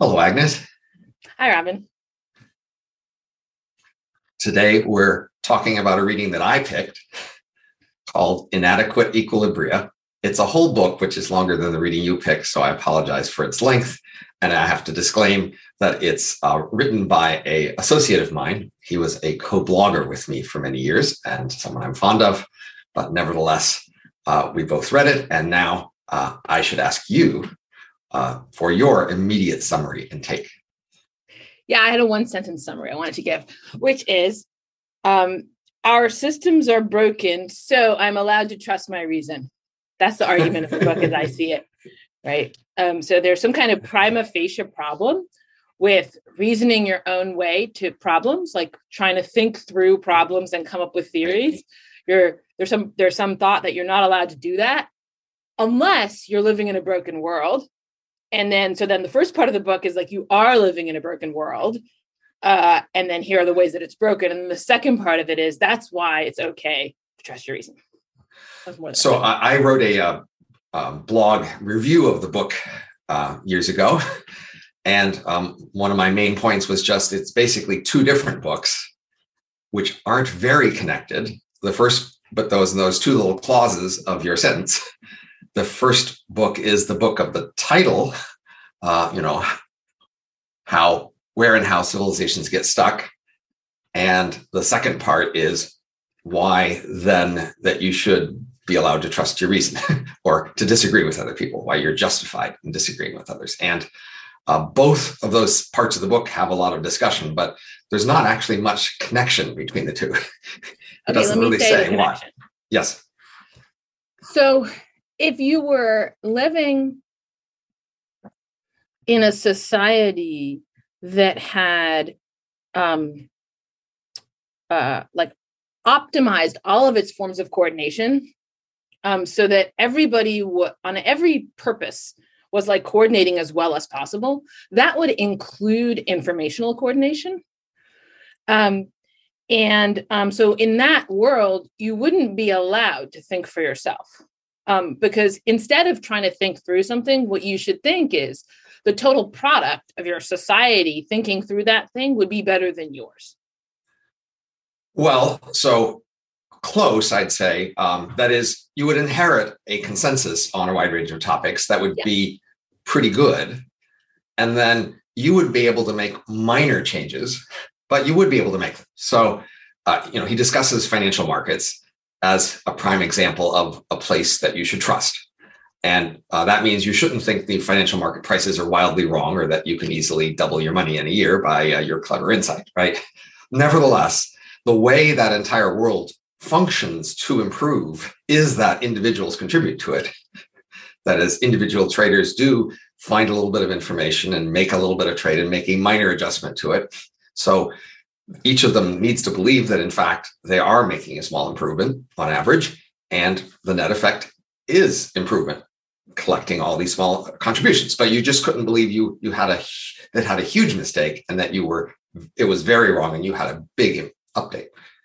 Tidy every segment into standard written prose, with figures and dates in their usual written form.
Hello, Agnes. Hi, Robin. Today we're talking about a reading that I picked called Inadequate Equilibria. It's a whole book, which is longer than the reading you picked, so I apologize for its length. And I have to disclaim that it's written by an associate of mine. He was a co-blogger with me for many years and someone I'm fond of, but nevertheless, we both read it. And now I should ask you for your immediate summary and take. Yeah, I had a one-sentence summary I wanted to give, which is, our systems are broken, so I'm allowed to trust my reason. That's the argument of the book as I see it, right? So there's some kind of prima facie problem with reasoning your own way to problems, like trying to think through problems and come up with theories. There's some thought that you're not allowed to do that unless you're living in a broken world. And then the first part of the book is like, you are living in a broken world. And then here are the ways that it's broken. And the second part of it is, that's why it's okay to trust your reason. So I wrote a blog review of the book years ago. And one of my main points was just, it's basically two different books, which aren't very connected. The first, but those two little clauses of your sentence. The first book is the book of the title, where and how civilizations get stuck. And the second part is why then that you should be allowed to trust your reason or to disagree with other people, why you're justified in disagreeing with others. And both of those parts of the book have a lot of discussion, but there's not actually much connection between the two. It doesn't really say why. Yes. So if you were living in a society that had optimized all of its forms of coordination, so that everybody on every purpose was like coordinating as well as possible, that would include informational coordination. So in that world, you wouldn't be allowed to think for yourself. Because instead of trying to think through something, what you should think is the total product of your society thinking through that thing would be better than yours. Well, so close, I'd say. That is, you would inherit a consensus on a wide range of topics that would be pretty good. And then you would be able to make minor changes, but you would be able to make them. So, he discusses financial markets as a prime example of a place that you should trust. And that means you shouldn't think the financial market prices are wildly wrong or that you can easily double your money in a year by your clever insight, right? Nevertheless, the way that entire world functions to improve is that individuals contribute to it. That is, individual traders do find a little bit of information and make a little bit of trade and make a minor adjustment to it. So each of them needs to believe that, in fact, they are making a small improvement on average, and the net effect is improvement, collecting all these small contributions. But you just couldn't believe you had a huge mistake and that it was very wrong and you had a big update.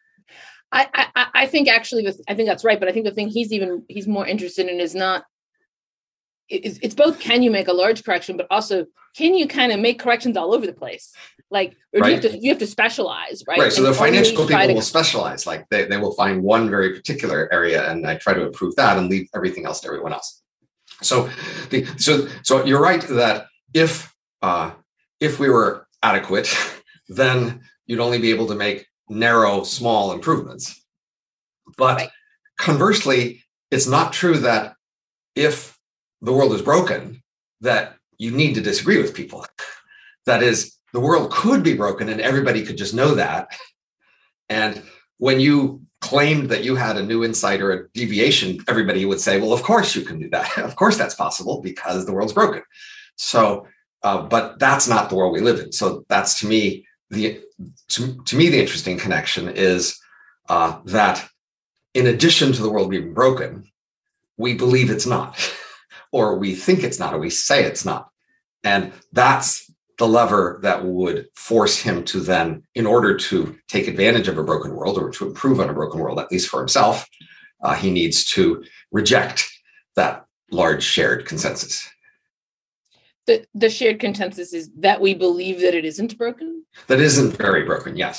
I think actually, I think that's right. But I think the thing he's more interested in is not. It's both, can you make a large correction, but also can you kind of make corrections all over the place? Like, or you have to specialize, right? Right. So the financial people will specialize. Like they will find one very particular area, and I try to improve that and leave everything else to everyone else. So you're right that if we were adequate, then you'd only be able to make narrow, small improvements. But conversely, it's not true that if the world is broken, that you need to disagree with people. That is, the world could be broken and everybody could just know that. And when you claimed that you had a new insight or a deviation, everybody would say, well, of course you can do that. Of course that's possible because the world's broken. So, but that's not the world we live in. So that's to me, the interesting connection is that in addition to the world being broken, we believe it's not. Or we think it's not, or we say it's not. And that's the lever that would force him to then, in order to take advantage of a broken world or to improve on a broken world, at least for himself, he needs to reject that large shared consensus. The shared consensus is that we believe that it isn't broken? That isn't very broken, yes.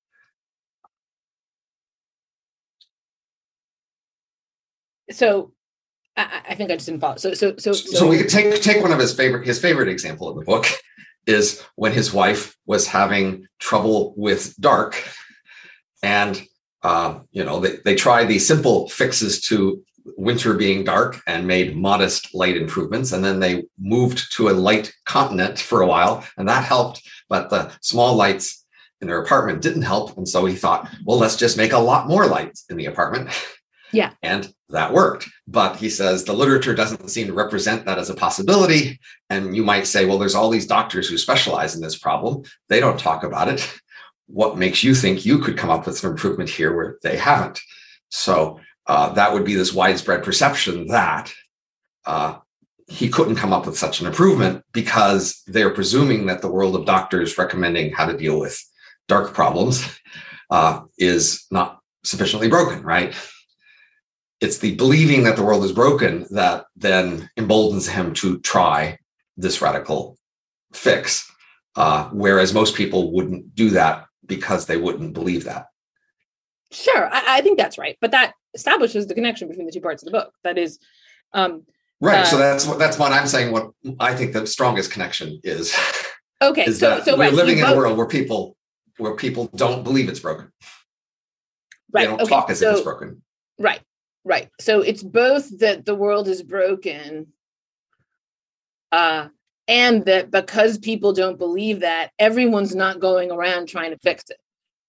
So I think I just didn't follow. So we could take one of his favorite example in the book is when his wife was having trouble with dark, and they tried these simple fixes to winter being dark and made modest light improvements, and then they moved to a light continent for a while, and that helped, but the small lights in their apartment didn't help, and so he thought, well, let's just make a lot more lights in the apartment. Yeah. And that worked. But he says the literature doesn't seem to represent that as a possibility. And you might say, well, there's all these doctors who specialize in this problem. They don't talk about it. What makes you think you could come up with an improvement here where they haven't? So that would be this widespread perception that he couldn't come up with such an improvement because they're presuming that the world of doctors recommending how to deal with dark problems is not sufficiently broken, right? It's the believing that the world is broken that then emboldens him to try this radical fix, whereas most people wouldn't do that because they wouldn't believe that. Sure, I think that's right, but that establishes the connection between the two parts of the book. That is, right. So that's what I'm saying. What I think the strongest connection is. Okay, is that we're living in a world where people don't believe it's broken. Right. They don't talk as if it's broken. Right. Right. So it's both that the world is broken and that because people don't believe that, everyone's not going around trying to fix it.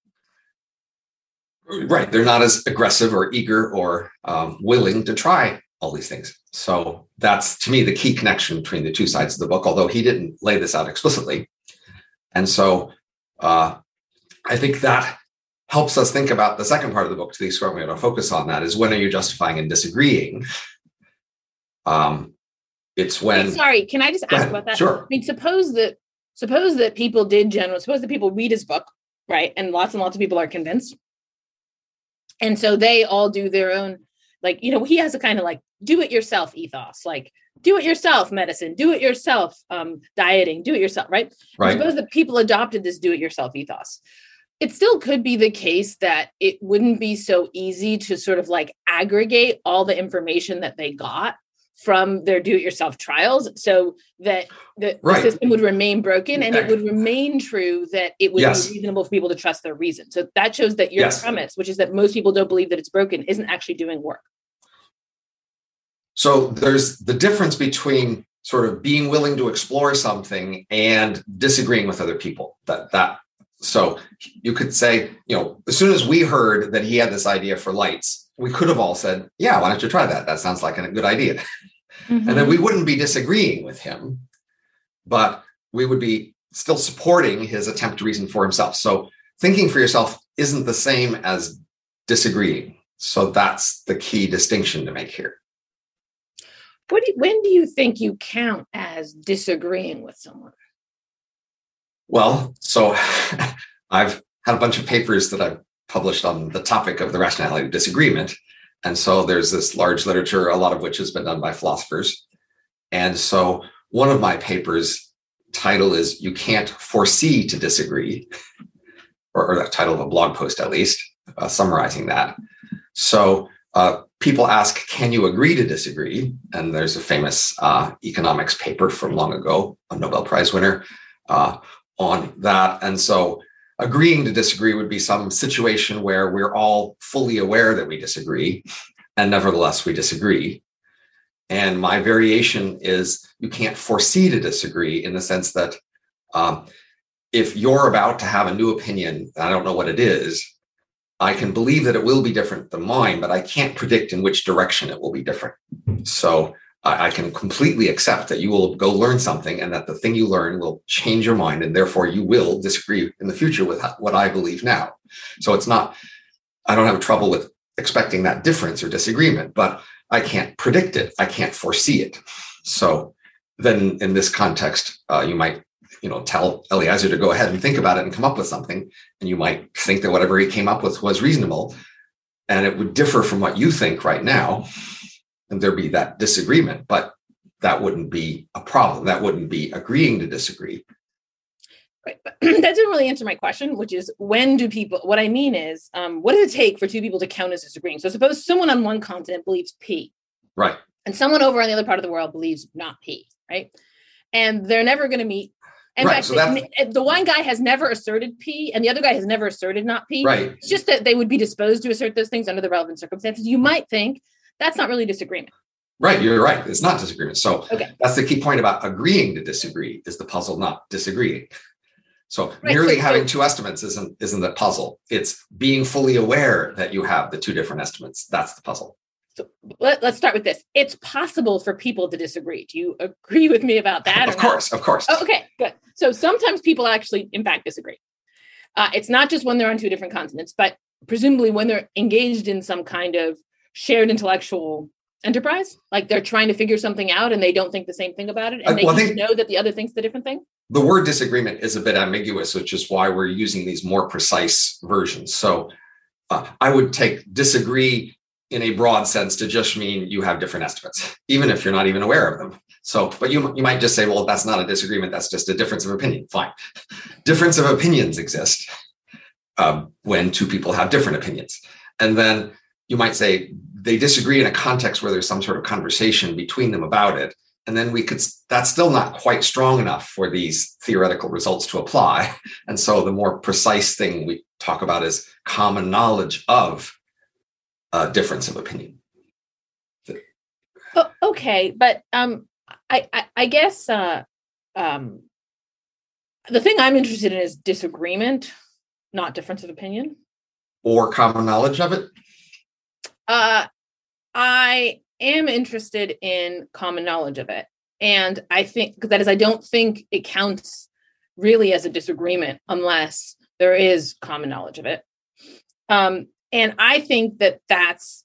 Right. They're not as aggressive or eager or willing to try all these things. So that's, to me, the key connection between the two sides of the book, although he didn't lay this out explicitly. And so I think that helps us think about the second part of the book, to the extent we're going to focus on that, is when are you justifying and disagreeing? It's when... Sorry, can I just ask about that? Sure. I mean, suppose that people suppose that people read his book, right? And lots of people are convinced. And so they all do their own, he has a kind of do-it-yourself ethos, do-it-yourself medicine, do-it-yourself dieting, do-it-yourself, right? Right. Suppose that people adopted this do-it-yourself ethos. It still could be the case that it wouldn't be so easy to sort of aggregate all the information that they got from their do-it-yourself trials so that the system would remain broken, and it would remain true that it would be reasonable for people to trust their reason. So that shows that your premise, which is that most people don't believe that it's broken, isn't actually doing work. So there's the difference between sort of being willing to explore something and disagreeing with other people. So you could say, as soon as we heard that he had this idea for lights, we could have all said, yeah, why don't you try that? That sounds like a good idea. Mm-hmm. And then we wouldn't be disagreeing with him, but we would be still supporting his attempt to reason for himself. So thinking for yourself isn't the same as disagreeing. So that's the key distinction to make here. When do you think you count as disagreeing with someone? Well, so I've had a bunch of papers that I've published on the topic of the rationality of disagreement. And so there's this large literature, a lot of which has been done by philosophers. And so one of my papers' title is You Can't Foresee to Disagree, or the title of a blog post, at least, summarizing that. So people ask, can you agree to disagree? And there's a famous economics paper from long ago, a Nobel Prize winner, on that. And so agreeing to disagree would be some situation where we're all fully aware that we disagree, and nevertheless we disagree. And my variation is you can't foresee to disagree, in the sense that if you're about to have a new opinion, I don't know what it is, I can believe that it will be different than mine, but I can't predict in which direction it will be different. So I can completely accept that you will go learn something and that the thing you learn will change your mind, and therefore you will disagree in the future with what I believe now. So I don't have trouble with expecting that difference or disagreement, but I can't predict it. I can't foresee it. So then in this context, you might, tell Eliezer to go ahead and think about it and come up with something. And you might think that whatever he came up with was reasonable, and it would differ from what you think right now. And there'd be that disagreement, but that wouldn't be a problem. That wouldn't be agreeing to disagree. Right. But that didn't really answer my question, which is what I mean is, what does it take for two people to count as disagreeing? So suppose someone on one continent believes P. Right. And someone over on the other part of the world believes not P, right? And they're never going to meet. In fact, the one guy has never asserted P and the other guy has never asserted not P. Right. It's just that they would be disposed to assert those things under the relevant circumstances. You might think that's not really disagreement. Right. You're right. It's not disagreement. So that's the key point about agreeing to disagree is the puzzle, not disagreeing. So merely having two estimates isn't the puzzle. It's being fully aware that you have the two different estimates. That's the puzzle. So let's start with this. It's possible for people to disagree. Do you agree with me about that? Of course. Oh, okay, good. So sometimes people actually, in fact, disagree. It's not just when they're on two different continents, but presumably when they're engaged in some kind of shared intellectual enterprise, like they're trying to figure something out and they don't think the same thing about it. And they know that the other thinks the different thing. The word disagreement is a bit ambiguous, which is why we're using these more precise versions. So I would take disagree in a broad sense to just mean you have different estimates, even if you're not even aware of them. So, but you might just say, well, that's not a disagreement. That's just a difference of opinion. Fine. Difference of opinions exist when two people have different opinions. And then you might say they disagree in a context where there's some sort of conversation between them about it. And then that's still not quite strong enough for these theoretical results to apply. And so the more precise thing we talk about is common knowledge of a difference of opinion. Okay, but I guess the thing I'm interested in is disagreement, not difference of opinion. Or common knowledge of it? I am interested in common knowledge of it. And I think that is, I don't think it counts really as a disagreement unless there is common knowledge of it. And I think that's,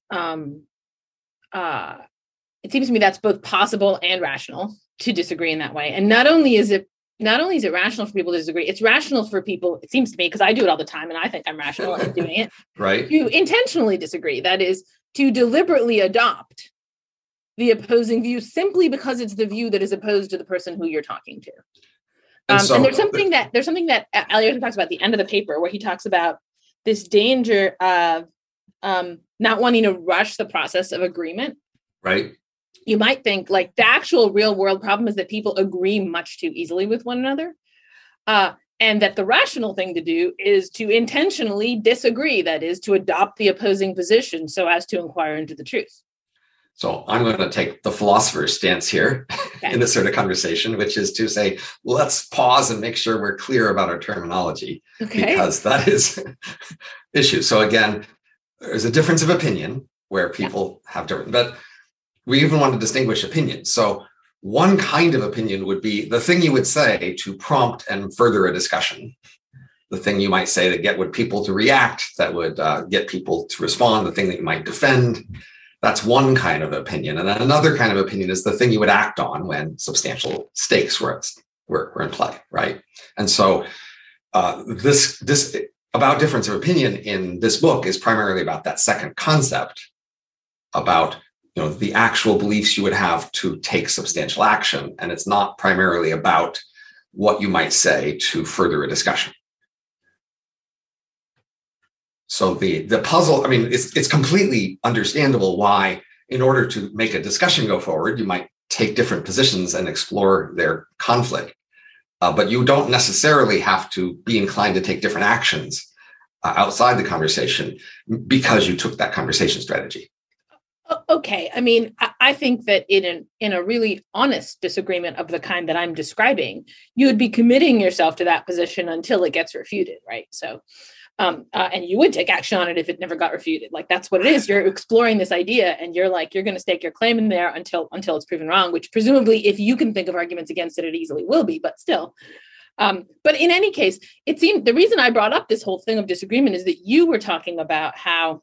it seems to me that's both possible and rational to disagree in that way. And not only is it rational for people to disagree, it's rational for people, it seems to me, because I do it all the time and I think I'm rational in doing it, right? To intentionally disagree. That is, to deliberately adopt the opposing view simply because it's the view that is opposed to the person who you're talking to. And there's something that Eliot talks about at the end of the paper where he talks about this danger of not wanting to rush the process of agreement. Right. You might think like the actual real world problem is that people agree much too easily with one another. And that the rational thing to do is to intentionally disagree, that is, to adopt the opposing position so as to inquire into the truth. So I'm going to take the philosopher's stance here in this sort of conversation, which is to say, let's pause and make sure we're clear about our terminology, because that is issue. So again, there's a difference of opinion where people have different, but we even want to distinguish opinions. So one kind of opinion would be the thing you would say to prompt and further a discussion. The thing you might say that would people to react, that would get people to respond, the thing that you might defend. That's one kind of opinion. And then another kind of opinion is the thing you would act on when substantial stakes were in play, right? And so this about difference of opinion in this book is primarily about that second concept, about the actual beliefs you would have to take substantial action. And it's not primarily about what you might say to further a discussion. So the puzzle, I mean, it's completely understandable why, in order to make a discussion go forward, you might take different positions and explore their conflict. But you don't necessarily have to be inclined to take different actions outside the conversation because you took that conversation strategy. Okay. I mean, I think that in a really honest disagreement of the kind that I'm describing, you would be committing yourself to that position until it gets refuted, right? So, and you would take action on it if it never got refuted. Like, that's what it is. You're exploring this idea and you're going to stake your claim in there until it's proven wrong, which presumably, if you can think of arguments against it, it easily will be, but still. But in any case, it seemed the reason I brought up this whole thing of disagreement is that you were talking about how,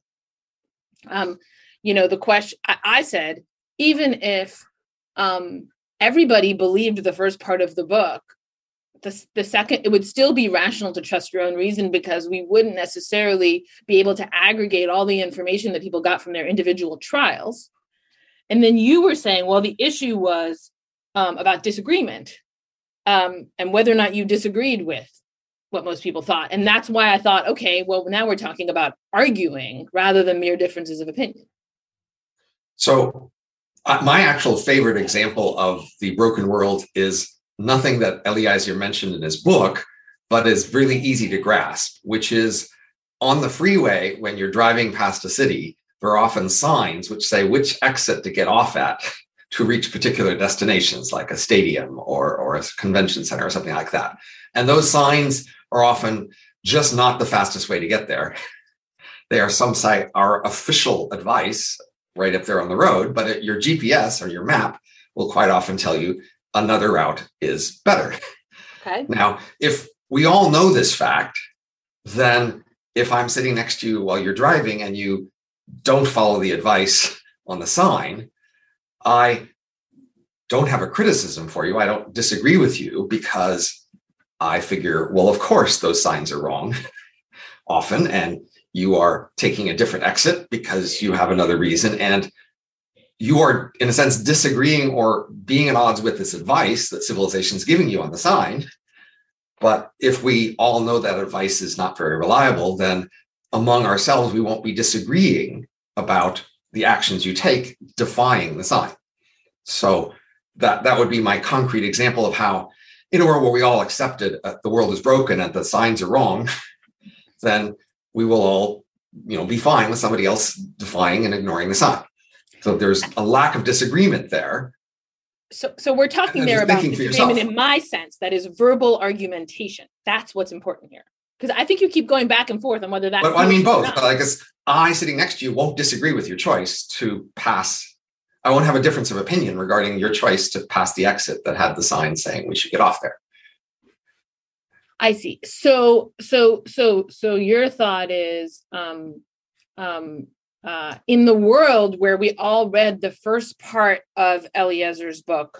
the question I said, even if everybody believed the first part of the book, the second, it would still be rational to trust your own reason, because we wouldn't necessarily be able to aggregate all the information that people got from their individual trials. And then you were saying, well, the issue was about disagreement, and whether or not you disagreed with what most people thought. And that's why I thought, okay, well, now we're talking about arguing rather than mere differences of opinion. So my actual favorite example of the broken world is nothing that Eliezer mentioned in his book, but is really easy to grasp, which is on the freeway, when you're driving past a city, there are often signs which say which exit to get off at to reach particular destinations, like a stadium or a convention center or something like that. And those signs are often just not the fastest way to get there. They are our official advice right up there on the road, but your GPS or your map will quite often tell you another route is better. Okay. Now, if we all know this fact, then if I'm sitting next to you while you're driving and you don't follow the advice on the sign, I don't have a criticism for you. I don't disagree with you, because I figure, well, of course, those signs are wrong often, and you are taking a different exit because you have another reason. And you are, in a sense, disagreeing or being at odds with this advice that civilization is giving you on the sign. But if we all know that advice is not very reliable, then among ourselves, we won't be disagreeing about the actions you take defying the sign. So that would be my concrete example of how, in a world where we all accepted the world is broken and the signs are wrong, then we will all, be fine with somebody else defying and ignoring the sign. So there's a lack of disagreement there. So we're talking there about disagreement in my sense, that is verbal argumentation. That's what's important here. Because I think you keep going back and forth on whether that's... But I mean both. I guess I, sitting next to you, won't disagree with your choice to pass. I won't have a difference of opinion regarding your choice to pass the exit that had the sign saying we should get off there. I see. So your thought is, in the world where we all read the first part of Eliezer's book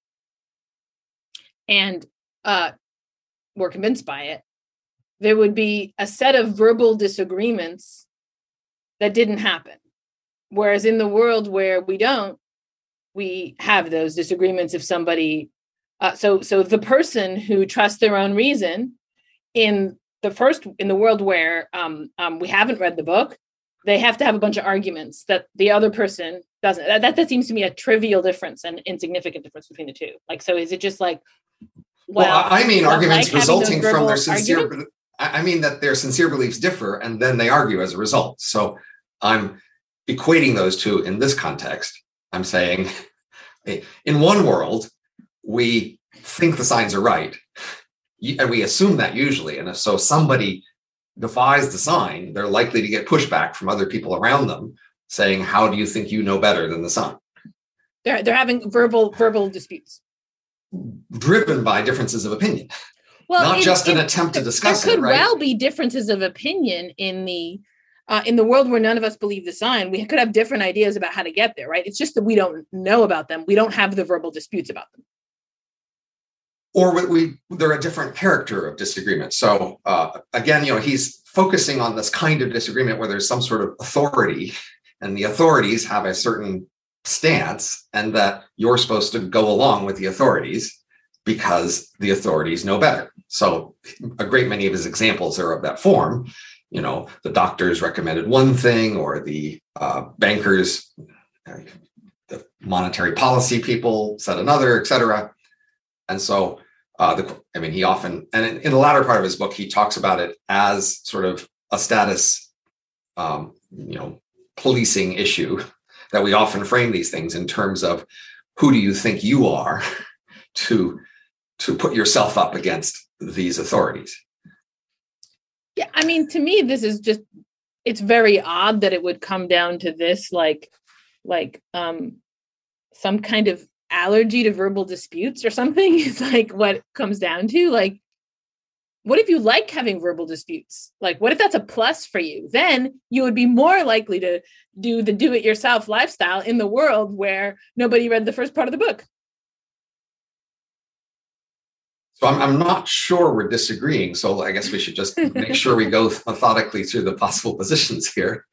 and were convinced by it, there would be a set of verbal disagreements that didn't happen. Whereas in the world where we don't, we have those disagreements. If somebody, so the person who trusts their own reason in the world where we haven't read the book, they have to have a bunch of arguments that the other person doesn't. That seems to me a trivial difference and insignificant difference between the two. Like, so is it just like, well I mean, arguments resulting from their sincere, I mean that their sincere beliefs differ and then they argue as a result. So I'm equating those two in this context. I'm saying in one world, we think the signs are right. And we assume that usually. And if so somebody defies the sign, they're likely to get pushback from other people around them saying, how do you think you know better than the sign? They're having verbal disputes. Driven by differences of opinion. Well, not just an attempt to discuss it, right? There could well be differences of opinion in the world where none of us believe the sign. We could have different ideas about how to get there, right? It's just that we don't know about them. We don't have the verbal disputes about them. Or they're a different character of disagreement. So again, he's focusing on this kind of disagreement where there's some sort of authority and the authorities have a certain stance and that you're supposed to go along with the authorities because the authorities know better. So a great many of his examples are of that form. The doctors recommended one thing, or the bankers, the monetary policy people said another, et cetera. And so, he often, and in the latter part of his book, he talks about it as sort of a status, policing issue, that we often frame these things in terms of who do you think you are to put yourself up against these authorities. Yeah, I mean, to me, this is just, it's very odd that it would come down to this, like some kind of allergy to verbal disputes or something. It's like what it comes down to. Like, what if you like having verbal disputes? Like, what if that's a plus for you? Then you would be more likely to do the do-it-yourself lifestyle in the world where nobody read the first part of the book. So I'm not sure we're disagreeing. So I guess we should just make sure we go methodically through the possible positions here.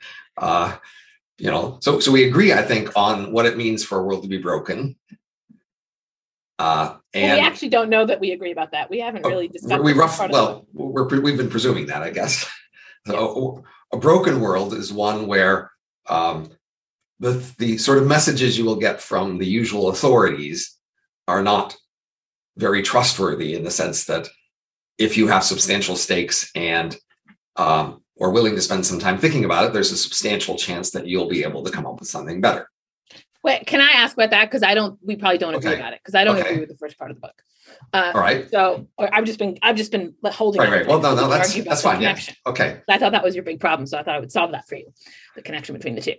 So we agree, I think, on what it means for a world to be broken. we actually don't know that we agree about that. We haven't really discussed. We've been presuming that, I guess. So a broken world is one where the sort of messages you will get from the usual authorities are not very trustworthy, in the sense that if you have substantial stakes and are willing to spend some time thinking about it, there's a substantial chance that you'll be able to come up with something better. Wait, can I ask about that? Because we probably don't agree about it, because I don't agree with the first part of the book. All right. So I've just been holding. Right. Well, no, that's fine. Yeah. Okay. I thought that was your big problem, so I thought I would solve that for you, the connection between the two.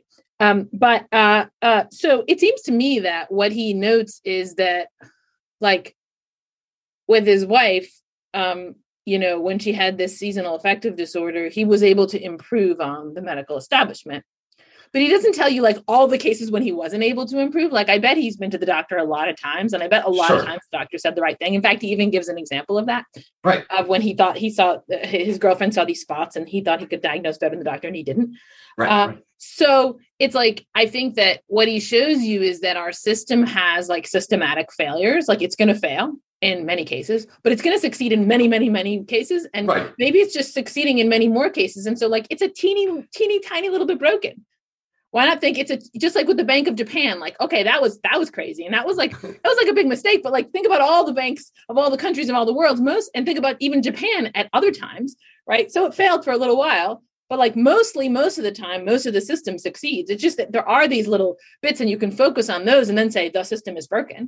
So it seems to me that what he notes is that, like, with his wife, when she had this seasonal affective disorder, he was able to improve on the medical establishment. But he doesn't tell you, like, all the cases when he wasn't able to improve. Like, I bet he's been to the doctor a lot of times, and I bet a lot of times the doctor said the right thing. In fact, he even gives an example of that. Right. Of when he thought he saw his girlfriend saw these spots, and he thought he could diagnose better than the doctor, and he didn't. Right. So it's like, I think that what he shows you is that our system has, like, systematic failures. Like, it's going to fail in many cases, but it's going to succeed in many, many, many cases. And maybe it's just succeeding in many more cases. And so, like, it's a teeny, tiny little bit broken. Why not think it's just like with the Bank of Japan? Like, okay, that was crazy. And that was like a big mistake. But, like, think about all the banks of all the countries of all the world, and think about even Japan at other times, right? So it failed for a little while, but, like, most of the time, most of the system succeeds. It's just that there are these little bits, and you can focus on those and then say the system is broken.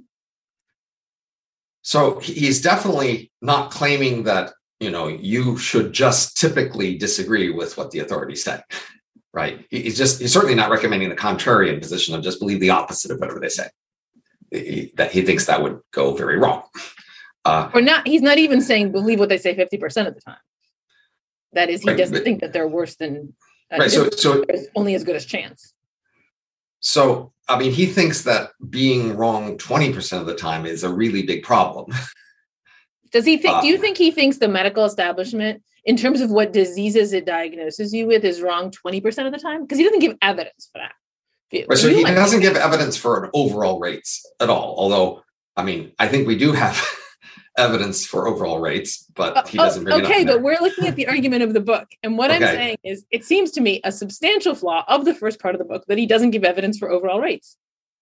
So he's definitely not claiming that, you should just typically disagree with what the authorities say. Right. He's certainly not recommending the contrarian position of just believe the opposite of whatever they say. That he thinks that would go very wrong. He's not even saying believe what they say 50% of the time. That is, he doesn't think that they're worse than so there's only as good as chance. So, I mean, he thinks that being wrong 20% of the time is a really big problem. Does he think? Do you think he thinks the medical establishment, in terms of what diseases it diagnoses you with, is wrong 20% of the time? Because he doesn't give evidence for that. Right, so he doesn't give evidence for an overall rates at all. Although, I mean, I think we do have evidence for overall rates, but he doesn't bring it up. Okay, but we're looking at the argument of the book. And what I'm saying is, it seems to me a substantial flaw of the first part of the book that he doesn't give evidence for overall rates.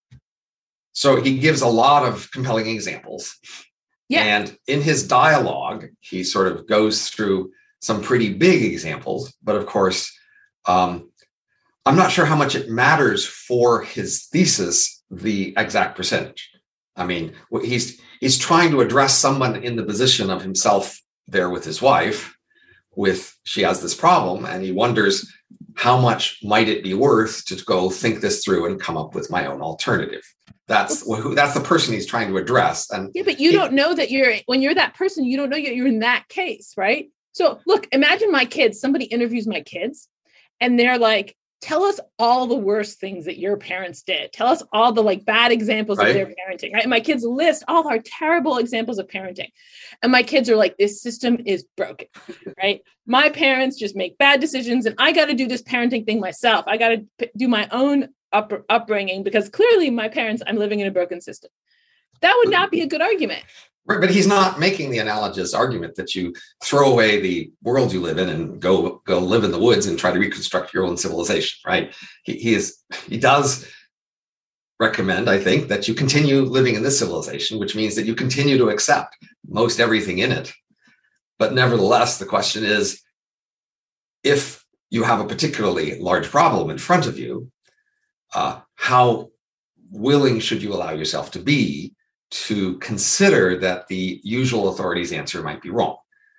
So he gives a lot of compelling examples. Yeah. And in his dialogue, he sort of goes through some pretty big examples, but of course, I'm not sure how much it matters for his thesis, the exact percentage. I mean, he's trying to address someone in the position of himself there with his wife, she has this problem, and he wonders how much might it be worth to go think this through and come up with my own alternative. That's the person he's trying to address. And yeah, but you don't know that when you're that person, you don't know you're in that case, right? So look, imagine my kids, somebody interviews my kids and they're like, tell us all the worst things that your parents did. Tell us all the, like, bad examples of their parenting, right? And my kids list all our terrible examples of parenting. And my kids are like, this system is broken, right? My parents just make bad decisions, and I got to do this parenting thing myself. I got to do my own upbringing, because clearly I'm living in a broken system. That would not be a good argument. Right, but he's not making the analogous argument that you throw away the world you live in and go live in the woods and try to reconstruct your own civilization, right? He does recommend, I think, that you continue living in this civilization, which means that you continue to accept most everything in it. But nevertheless, the question is, if you have a particularly large problem in front of you, how willing should you allow yourself to be to consider that the usual authorities' answer might be wrong?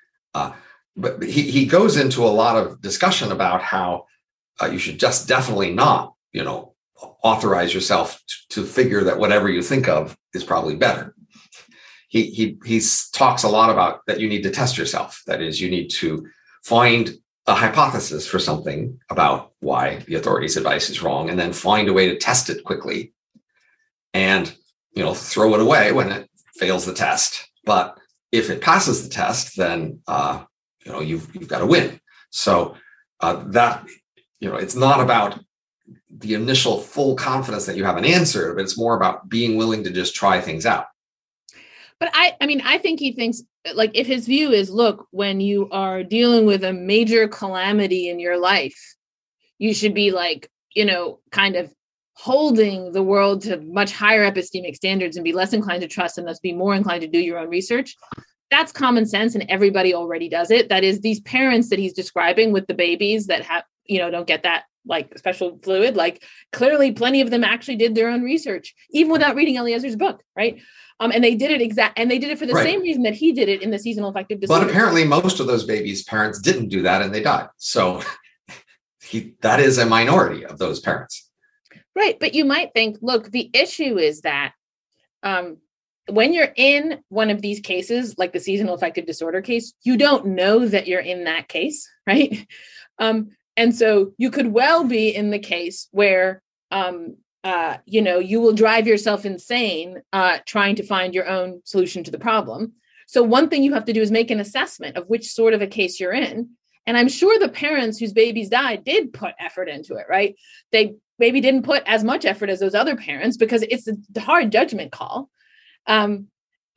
But he goes into a lot of discussion about how you should just definitely not, authorize yourself to figure that whatever you think of is probably better. He talks a lot about that you need to test yourself. That is, you need to find a hypothesis for something about why the authorities' advice is wrong, and then find a way to test it quickly and throw it away when it fails the test. But if it passes the test, then you've got to win. So that it's not about the initial full confidence that you have an answer, but it's more about being willing to just try things out. But I mean, I think he thinks, like, if his view is, look, when you are dealing with a major calamity in your life, you should be like, kind of holding the world to much higher epistemic standards and be less inclined to trust and thus be more inclined to do your own research. That's common sense, and everybody already does it. That is, these parents that he's describing with the babies that have, don't get that like special fluid, like clearly plenty of them actually did their own research, even without reading Eliezer's book, right? And they did it for the same reason that he did it in the seasonal affective disorder. But apparently most of those babies' parents didn't do that and they died. So that is a minority of those parents. Right. But you might think, look, the issue is that when you're in one of these cases, like the seasonal affective disorder case, you don't know that you're in that case, right? And so you could well be in the case where, you will drive yourself insane trying to find your own solution to the problem. So one thing you have to do is make an assessment of which sort of a case you're in. And I'm sure the parents whose babies died did put effort into it, right? They maybe didn't put as much effort as those other parents because it's a hard judgment call. I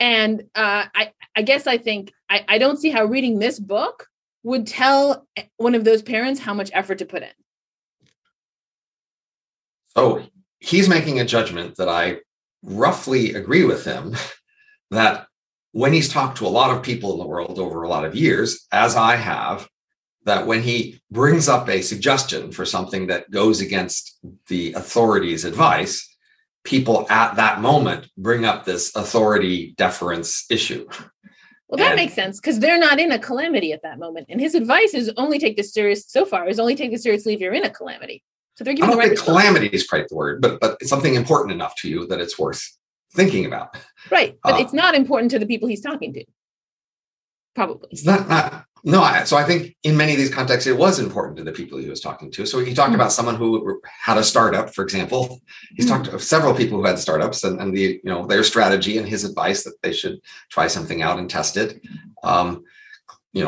guess I think I don't see how reading this book would tell one of those parents how much effort to put in. So he's making a judgment that I roughly agree with him, that when he's talked to a lot of people in the world over a lot of years, as I have, that when he brings up a suggestion for something that goes against the authority's advice, people at that moment bring up this authority deference issue. Well, that makes sense because they're not in a calamity at that moment. And his advice is only take this seriously if you're in a calamity. So they're giving I don't think calamity is quite the word, but it's something important enough to you that it's worth thinking about. Right. But it's not important to the people he's talking to. Probably. It's not. No, so I think in many of these contexts, it was important to the people he was talking to. So he talked about someone who had a startup, for example. He's talked to several people who had startups and their strategy and his advice that they should try something out and test it. He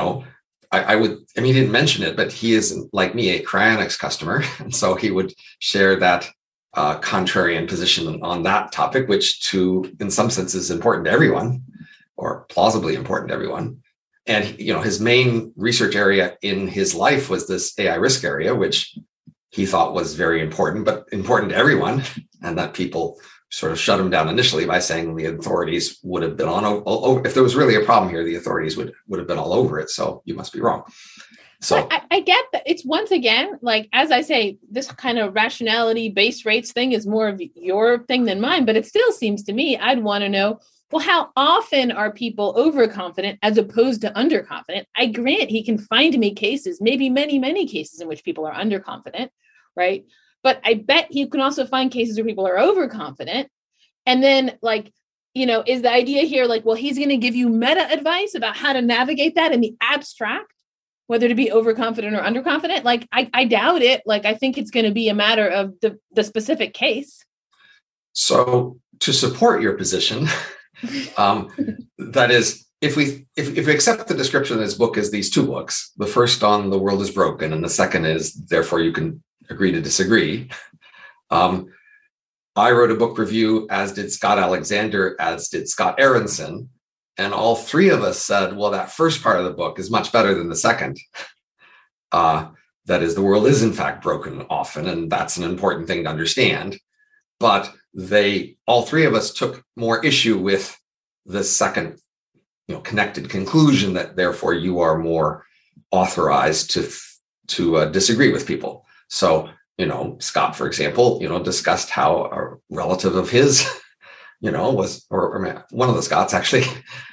didn't mention it, but he is, like me, a cryonics customer. And so he would share that contrarian position on that topic, which in some sense is important to everyone, or plausibly important to everyone. And, his main research area in his life was this AI risk area, which he thought was very important, but important to everyone. And that people sort of shut him down initially by saying the authorities would have been on, if there was really a problem here, the authorities would have been all over it. So you must be wrong. So I get that. It's once again, like, as I say, this kind of rationality base rates thing is more of your thing than mine, but it still seems to me, I'd want to know, well, how often are people overconfident as opposed to underconfident? I grant he can find me cases, maybe many, many cases in which people are underconfident, right? But I bet he can also find cases where people are overconfident. And then, is the idea here well, he's going to give you meta advice about how to navigate that in the abstract, whether to be overconfident or underconfident? I doubt it. I think it's going to be a matter of the specific case. So to support your position, that is, if we accept the description of this book as these two books, the first on The World is Broken, and the second is Therefore You Can Agree to Disagree. I wrote a book review, as did Scott Alexander, as did Scott Aronson, and all three of us said, well, that first part of the book is much better than the second. That is, the world is in fact broken often, and that's an important thing to understand. But all three of us took more issue with the second, connected conclusion that therefore you are more authorized to disagree with people. So, Scott, for example, discussed how a relative of his, was, or one of the Scotts actually,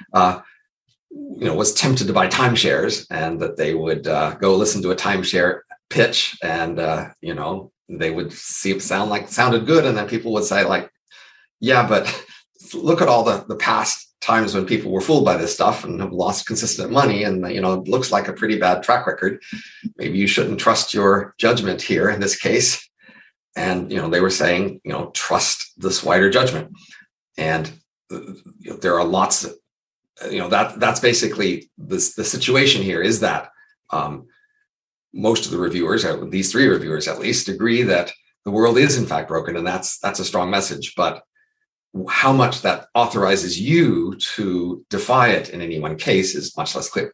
was tempted to buy timeshares, and that they would go listen to a timeshare pitch, and they would sounded good, and then people would say yeah, but look at all the past times when people were fooled by this stuff and have lost consistent money, and it looks like a pretty bad track record. Maybe you shouldn't trust your judgment here in this case. And they were saying trust this wider judgment. And there are lots of that's basically the situation here, is that most of the reviewers, these three reviewers at least, agree that the world is in fact broken, and that's a strong message. But how much that authorizes you to defy it in any one case is much less clear.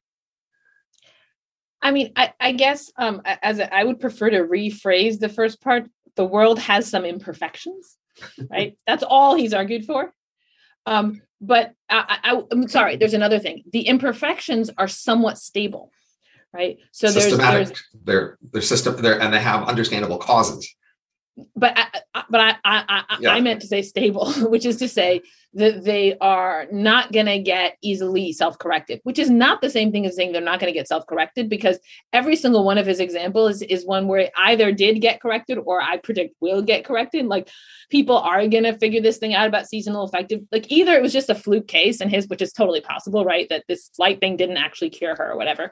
I mean, I guess I would prefer to rephrase the first part. The world has some imperfections, right? That's all he's argued for. But I'm sorry, there's another thing. The imperfections are somewhat stable, right? So systematic. They're and they have understandable causes. But I meant to say stable, which is to say that they are not going to get easily self-corrected, which is not the same thing as saying they're not going to get self-corrected, because every single one of his examples is one where it either did get corrected or I predict will get corrected. Like, people are going to figure this thing out about seasonal affective. Like, either it was just a fluke case and his, which is totally possible, right? That this light thing didn't actually cure her or whatever.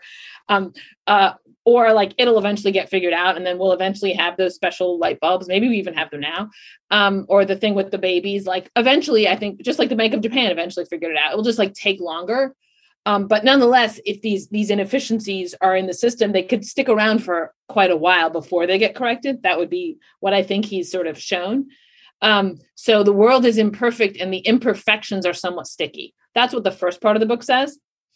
Or like it'll eventually get figured out and then we'll eventually have those special light bulbs. Maybe we even have them now. Or the thing with the babies, like eventually, I think just like the Bank of Japan eventually figured it out. It will just like take longer. But nonetheless, if these inefficiencies are in the system, they could stick around for quite a while before they get corrected. That would be what I think he's sort of shown. So the world is imperfect and the imperfections are somewhat sticky. That's what the first part of the book says.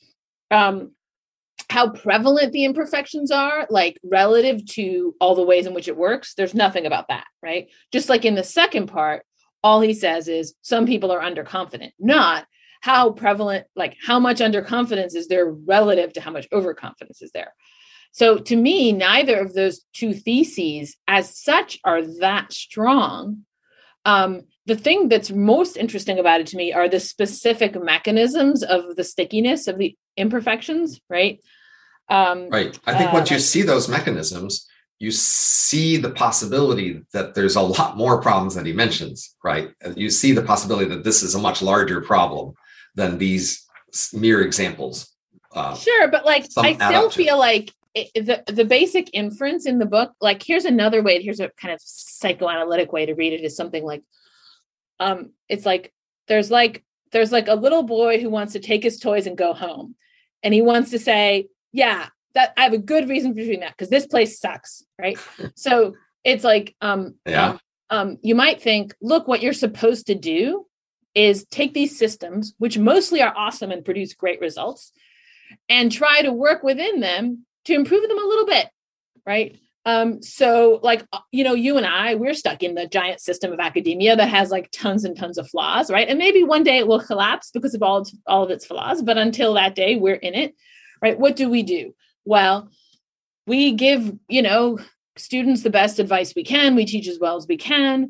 How prevalent the imperfections are, like relative to all the ways in which it works, there's nothing about that, right? Just like in the second part, all he says is some people are underconfident, not how prevalent, like how much underconfidence is there relative to how much overconfidence is there. So to me, neither of those two theses as such are that strong. The thing that's most interesting about it to me are the specific mechanisms of the stickiness of the imperfections, right? Right. I think once you see those mechanisms, you see the possibility that there's a lot more problems than he mentions, right? You see the possibility that this is a much larger problem than these mere examples. Sure, but like I still feel like the basic inference in the book, like here's a kind of psychoanalytic way to read it, is something like, it's like there's like a little boy who wants to take his toys and go home, and he wants to say, yeah, that I have a good reason for doing that because this place sucks, right? So it's like, you might think, look, what you're supposed to do is take these systems, which mostly are awesome and produce great results, and try to work within them to improve them a little bit, right? So like, you and I, we're stuck in the giant system of academia that has like tons and tons of flaws, right? And maybe one day it will collapse because of all of its flaws, but until that day, we're in it. Right? What do? Well, we give, students the best advice we can. We teach as well as we can.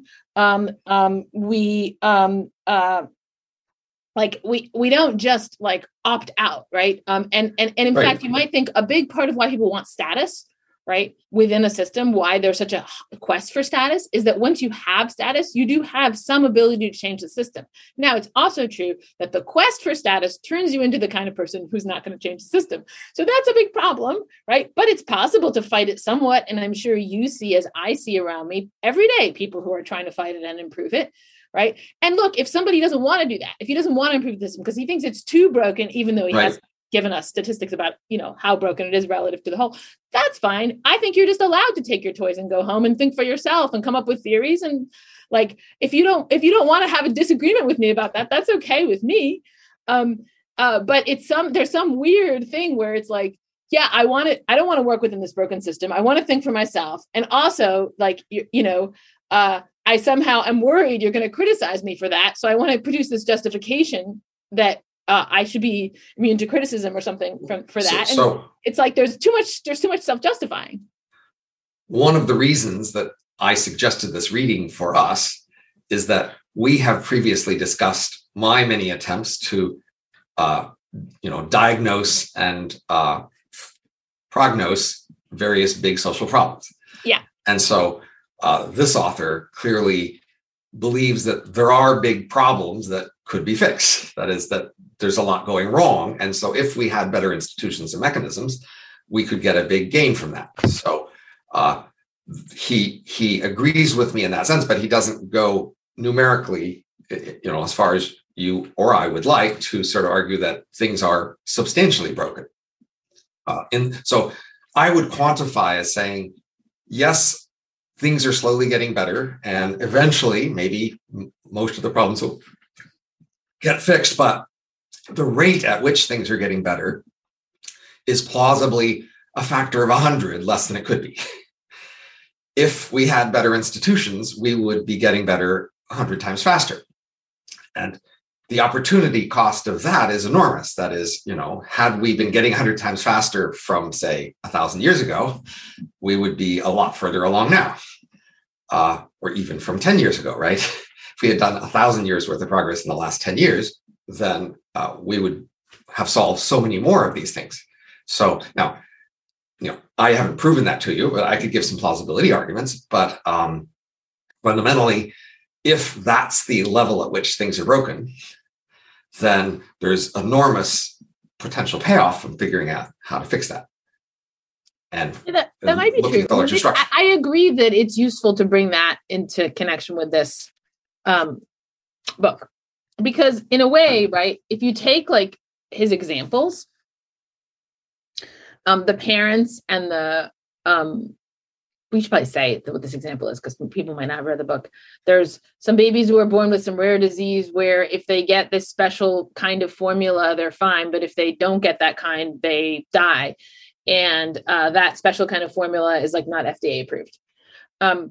We don't just like opt out, right? And in fact, you might think a big part of why people want status, right, within a system, why there's such a quest for status, is that once you have status, you do have some ability to change the system. Now, it's also true that the quest for status turns you into the kind of person who's not going to change the system. So that's a big problem, right? But it's possible to fight it somewhat. And I'm sure you see, as I see around me every day, people who are trying to fight it and improve it, right? And look, if somebody doesn't want to do that, if he doesn't want to improve the system because he thinks it's too broken, even though he has given us statistics about, how broken it is relative to the whole, that's fine. I think you're just allowed to take your toys and go home and think for yourself and come up with theories. And like, if you don't want to have a disagreement with me about that, that's okay with me. But there's some weird thing where it's like, yeah, I don't want to work within this broken system. I want to think for myself. And also like, I somehow am worried you're going to criticize me for that. So I want to produce this justification that I should be immune to criticism or something for that. And it's like there's too much self-justifying. One of the reasons that I suggested this reading for us is that we have previously discussed my many attempts to diagnose and prognose various big social problems. Yeah. And so this author clearly believes that there are big problems that could be fixed. That is, that there's a lot going wrong. And so if we had better institutions and mechanisms, we could get a big gain from that. So he agrees with me in that sense, but he doesn't go numerically, as far as you or I would like to sort of argue that things are substantially broken. So I would quantify as saying, yes, things are slowly getting better, and eventually maybe most of the problems will get fixed, but the rate at which things are getting better is plausibly a factor of 100 less than it could be. If we had better institutions, we would be getting better 100 times faster. And the opportunity cost of that is enormous. That is, had we been getting 100 times faster from, say, 1,000 years ago, we would be a lot further along now, or even from 10 years ago, right? If we had done 1,000 years worth of progress in the last 10 years, then we would have solved so many more of these things. So now, I haven't proven that to you, but I could give some plausibility arguments. But fundamentally, if that's the level at which things are broken, then there's enormous potential payoff from figuring out how to fix that. And that might be true. I agree that it's useful to bring that into connection with this book, because in a way, right, if you take like his examples, the parents and the we should probably say what this example is, because people might not have read the book. There's some babies who are born with some rare disease where if they get this special kind of formula, they're fine. But if they don't get that kind, they die. And that special kind of formula is like not FDA approved. But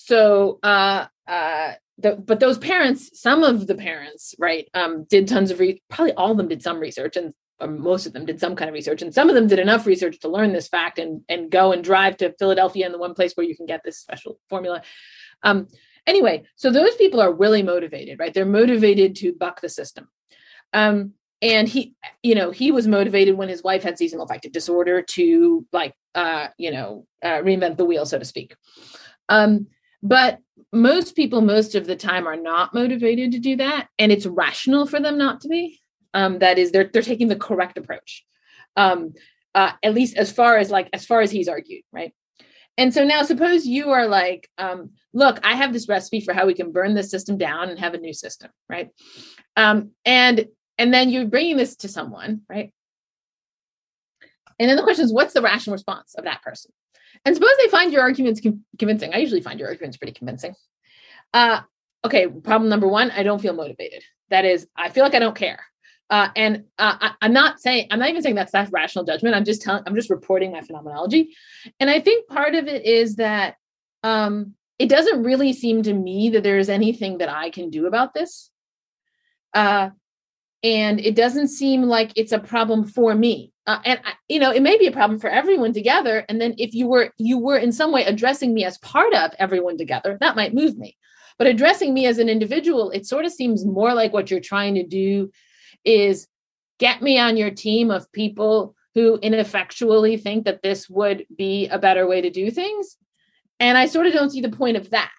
those parents, some of the parents, right, did tons of probably all of them did some research, and most of them did some kind of research, and some of them did enough research to learn this fact and go and drive to Philadelphia and the one place where you can get this special formula. Anyway, so those people are really motivated, right? They're motivated to buck the system. And he was motivated when his wife had seasonal affective disorder to reinvent the wheel, so to speak. But most people, most of the time, are not motivated to do that. And it's rational for them not to be. That is, they're taking the correct approach, at least as far as he's argued, right? And so now suppose you are like, look, I have this recipe for how we can burn this system down and have a new system, right? And then you're bringing this to someone, right? And then the question is, what's the rational response of that person? And suppose they find your arguments convincing. I usually find your arguments pretty convincing. Okay, problem number one, I don't feel motivated. That is, I feel like I don't care. I'm not even saying that's rational judgment. I'm just reporting my phenomenology. And I think part of it is that it doesn't really seem to me that there's anything that I can do about this. And it doesn't seem like it's a problem for me. It may be a problem for everyone together. And then if you were in some way addressing me as part of everyone together, that might move me. But addressing me as an individual, it sort of seems more like what you're trying to do is get me on your team of people who ineffectually think that this would be a better way to do things. And I sort of don't see the point of that.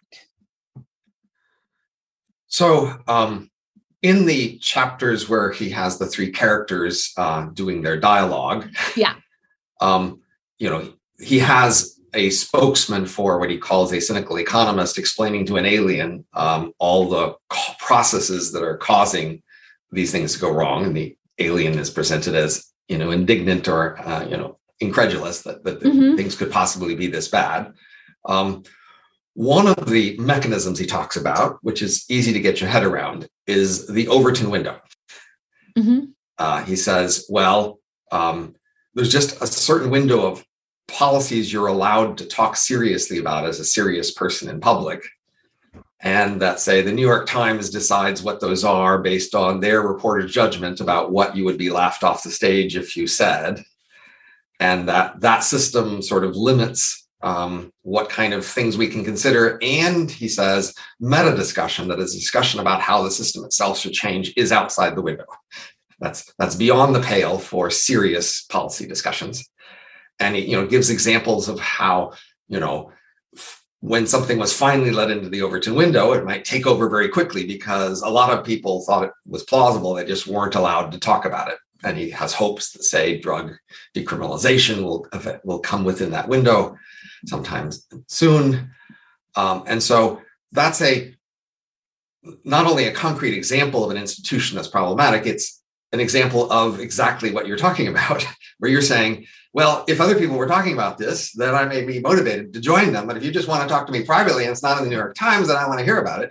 So in the chapters where he has the three characters doing their dialogue, he has a spokesman for what he calls a cynical economist explaining to an alien all the processes that are causing these things to go wrong, and the alien is presented as indignant or incredulous that things could possibly be this bad. One of the mechanisms he talks about, which is easy to get your head around, is the Overton window. He says, there's just a certain window of policies you're allowed to talk seriously about as a serious person in public. And that, say, the New York Times decides what those are based on their reported judgment about what you would be laughed off the stage if you said. And that system sort of limits what kind of things we can consider. And he says meta discussion, that is a discussion about how the system itself should change, is outside the window. That's beyond the pale for serious policy discussions. And he gives examples of how when something was finally let into the Overton window, it might take over very quickly because a lot of people thought it was plausible. They just weren't allowed to talk about it. And he has hopes that, say, drug decriminalization will come within that window sometimes soon. And so that's not only a concrete example of an institution that's problematic, it's an example of exactly what you're talking about, where you're saying, well, if other people were talking about this, then I may be motivated to join them. But if you just want to talk to me privately and it's not in the New York Times, then I want to hear about it.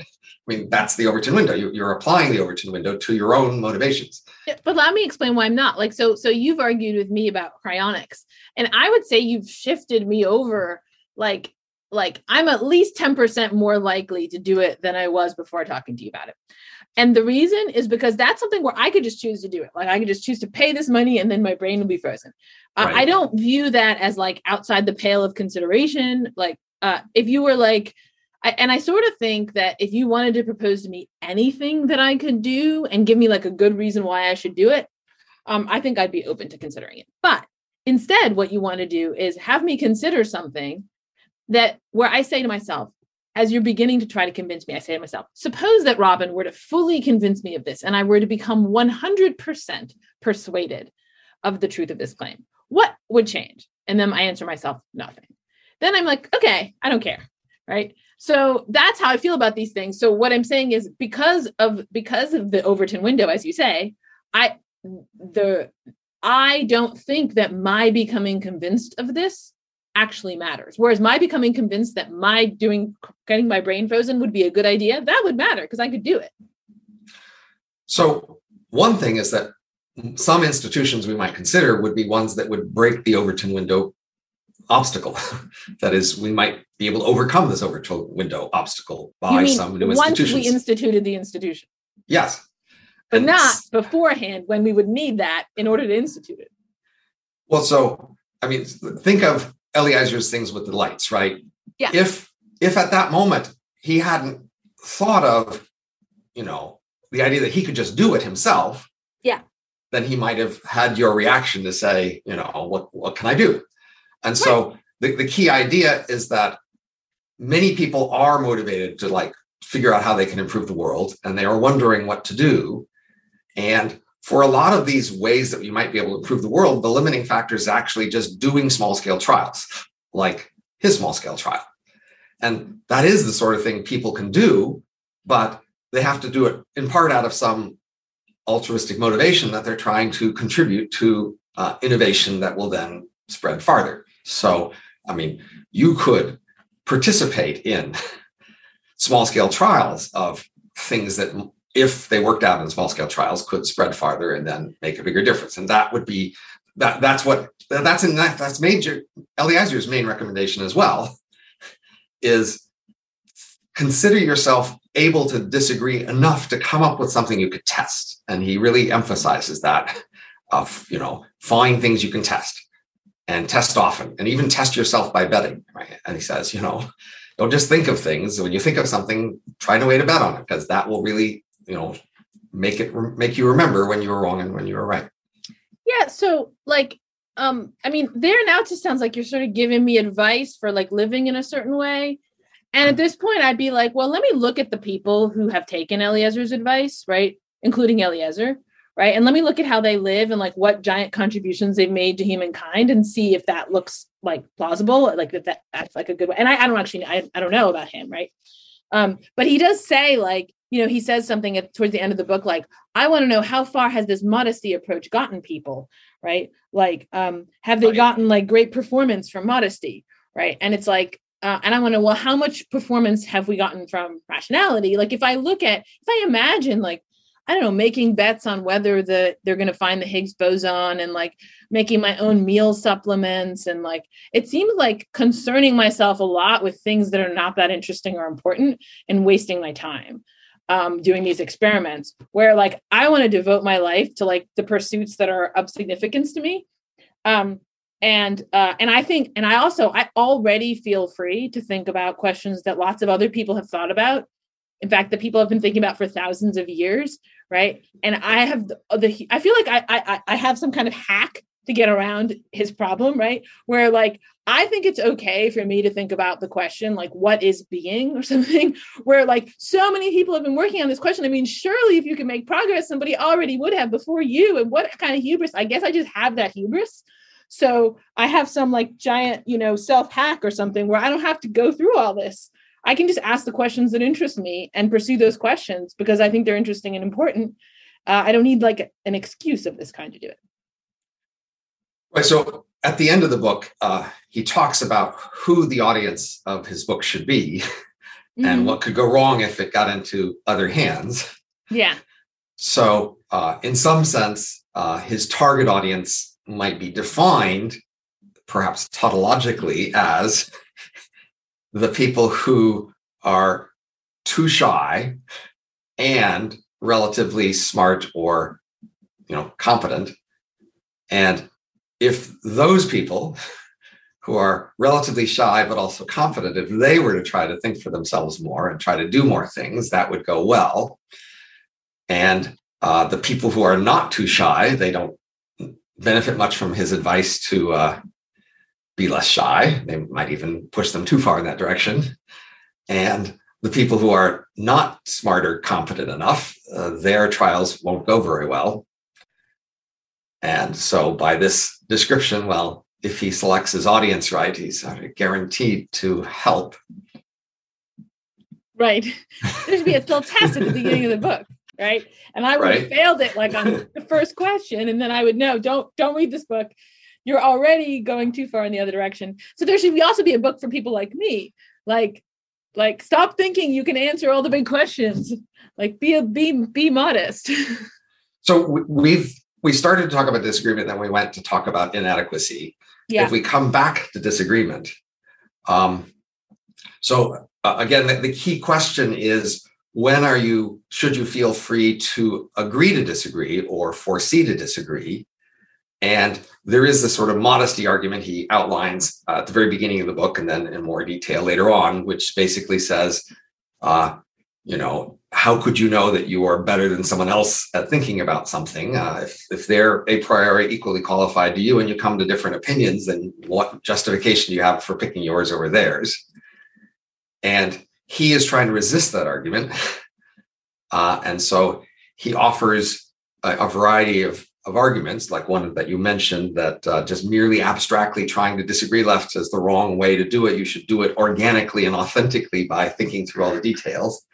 mean, that's the Overton window. You're applying the Overton window to your own motivations. Yeah, but let me explain why I'm not. Like, so you've argued with me about cryonics, and I would say you've shifted me over. Like I'm at least 10% more likely to do it than I was before talking to you about it. And the reason is because that's something where I could just choose to do it. Like I could just choose to pay this money and then my brain will be frozen. Right. I don't view that as like outside the pale of consideration. Like if you were like, I sort of think that if you wanted to propose to me anything that I could do and give me like a good reason why I should do it, I think I'd be open to considering it. But instead, what you want to do is have me consider something that where I say to myself, as you're beginning to try to convince me, I say to myself, suppose that Robin were to fully convince me of this and I were to become 100% persuaded of the truth of this claim. What would change? And then I answer myself, nothing. Then I'm like, okay, I don't care. Right. So that's how I feel about these things. So what I'm saying is because of the Overton window, as you say, I don't think that my becoming convinced of this actually matters. Whereas my becoming convinced that getting my brain frozen would be a good idea, that would matter because I could do it. So one thing is that some institutions we might consider would be ones that would break the Overton window obstacle. That is, we might be able to overcome this Overton window obstacle by some new institutions. Once we instituted the institution. Yes. But not beforehand when we would need that in order to institute it. Well, so, I mean, think of Eliezer's things with the lights, right? Yeah. If at that moment he hadn't thought of, the idea that he could just do it himself, yeah, then he might have had your reaction to say, what can I do? And so the key idea is that many people are motivated to figure out how they can improve the world, and they are wondering what to do. And for a lot of these ways that you might be able to improve the world, the limiting factor is actually just doing small-scale trials, like his small-scale trial. And that is the sort of thing people can do, but they have to do it in part out of some altruistic motivation that they're trying to contribute to innovation that will then spread farther. So, I mean, you could participate in small-scale trials of things that, if they worked out in small-scale trials, could spread farther and then make a bigger difference. And that would be that's major. Eliezer's main recommendation as well is consider yourself able to disagree enough to come up with something you could test. And he really emphasizes that of find things you can test and test often, and even test yourself by betting. Right? And he says, don't just think of things. When you think of something, try a way to bet on it, because that will really make you remember when you were wrong and when you were right. Yeah. So there now it just sounds like you're sort of giving me advice for living in a certain way. And at this point I'd be like, well, let me look at the people who have taken Eliezer's advice, right? Including Eliezer, right? And let me look at how they live and what giant contributions they've made to humankind and see if that looks plausible, that's a good way. And I don't know about him. Right. But he does say he says something towards the end of the book, I want to know how far has this modesty approach gotten people, right? Have they gotten great performance from modesty, right? And it's and I want to know, well, how much performance have we gotten from rationality? If I imagine, I don't know, making bets on whether they're going to find the Higgs boson and making my own meal supplements. And it seems like concerning myself a lot with things that are not that interesting or important and wasting my time doing these experiments where I want to devote my life to the pursuits that are of significance to me. And I already feel free to think about questions that lots of other people have thought about. In fact, that people have been thinking about for thousands of years, right? And I have I feel like I have some kind of hack to get around his problem, right? Where I think it's okay for me to think about the question, what is being or something, where so many people have been working on this question. I mean, surely if you can make progress, somebody already would have before you. And what kind of hubris? I guess I just have that hubris. So I have some giant, self-hack or something where I don't have to go through all this. I can just ask the questions that interest me and pursue those questions because I think they're interesting and important. I don't need an excuse of this kind to do it. Right. So at the end of the book, he talks about who the audience of his book should be. and what could go wrong if it got into other hands. Yeah. So in some sense, his target audience might be defined, perhaps tautologically, as the people who are too shy and relatively smart or, competent. And if those people who are relatively shy but also confident, if they were to try to think for themselves more and try to do more things, that would go well. And the people who are not too shy, they don't benefit much from his advice to be less shy. They might even push them too far in that direction. And the people who are not smart or competent enough, their trials won't go very well. And so by this description, well, if he selects his audience right, he's sort of guaranteed to help. Right. There should be a little test at the beginning of the book, right? And I would have failed it like on the first question, and then I would know, don't read this book. You're already going too far in the other direction. So there should also be a book for people like me, like stop thinking you can answer all the big questions. Like be modest. So we started to talk about disagreement, then we went to talk about inadequacy. Yeah. If we come back to disagreement, again, the key question is, should you feel free to agree to disagree or foresee to disagree? And there is this sort of modesty argument he outlines at the very beginning of the book, and then in more detail later on, which basically says, how could you know that you are better than someone else at thinking about something? If they're a priori equally qualified to you and you come to different opinions, then what justification do you have for picking yours over theirs? And he is trying to resist that argument. And so he offers a variety of arguments, like one that you mentioned, that just merely abstractly trying to disagree left is the wrong way to do it. You should do it organically and authentically by thinking through all the details.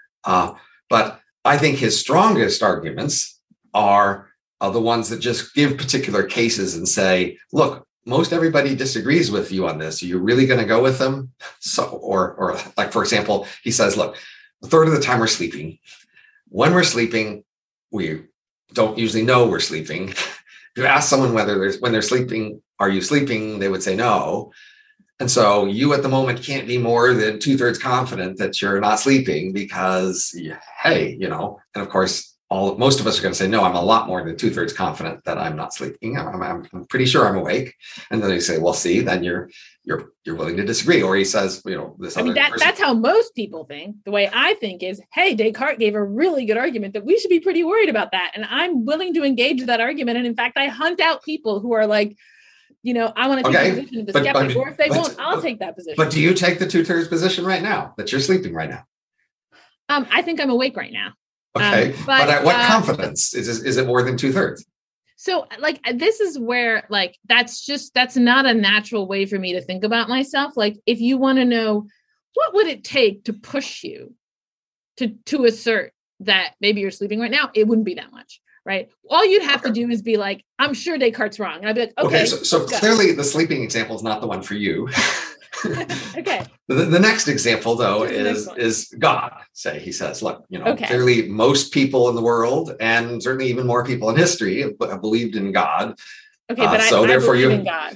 But I think his strongest arguments are the ones that just give particular cases and say, look, most everybody disagrees with you on this. Are you really going to go with them? So, or like, for example, he says, look, a third of the time we're sleeping. When we're sleeping, we don't usually know we're sleeping. If you ask someone when they're sleeping, are you sleeping? They would say no. And so you at the moment can't be more than 2/3 confident that you're not sleeping because, hey, and of course, most of us are going to say, no, I'm a lot more than 2/3 confident that I'm not sleeping. I'm pretty sure I'm awake. And then they say, well, see, then you're willing to disagree. Or he says, this. I mean, that's how most people think. The way I think is, hey, Descartes gave a really good argument that we should be pretty worried about that. And I'm willing to engage that argument. And in fact, I hunt out people who are like, I want to take the position of the skeptic, or if they won't, I'll take that position. But do you take the 2/3 position right now that you're sleeping right now? I think I'm awake right now. Okay, but at what confidence is it more than 2/3? So this is where that's not a natural way for me to think about myself. Like, if you want to know what would it take to push you to assert that maybe you're sleeping right now, it wouldn't be that much. Right. All you'd have to do is be like, I'm sure Descartes' wrong. And I'd be like, okay. So clearly the sleeping example is not the one for you. Okay. The next example, though, is God. Say, he says, look, clearly most people in the world, and certainly even more people in history, have believed in God. Okay, but I believe in God.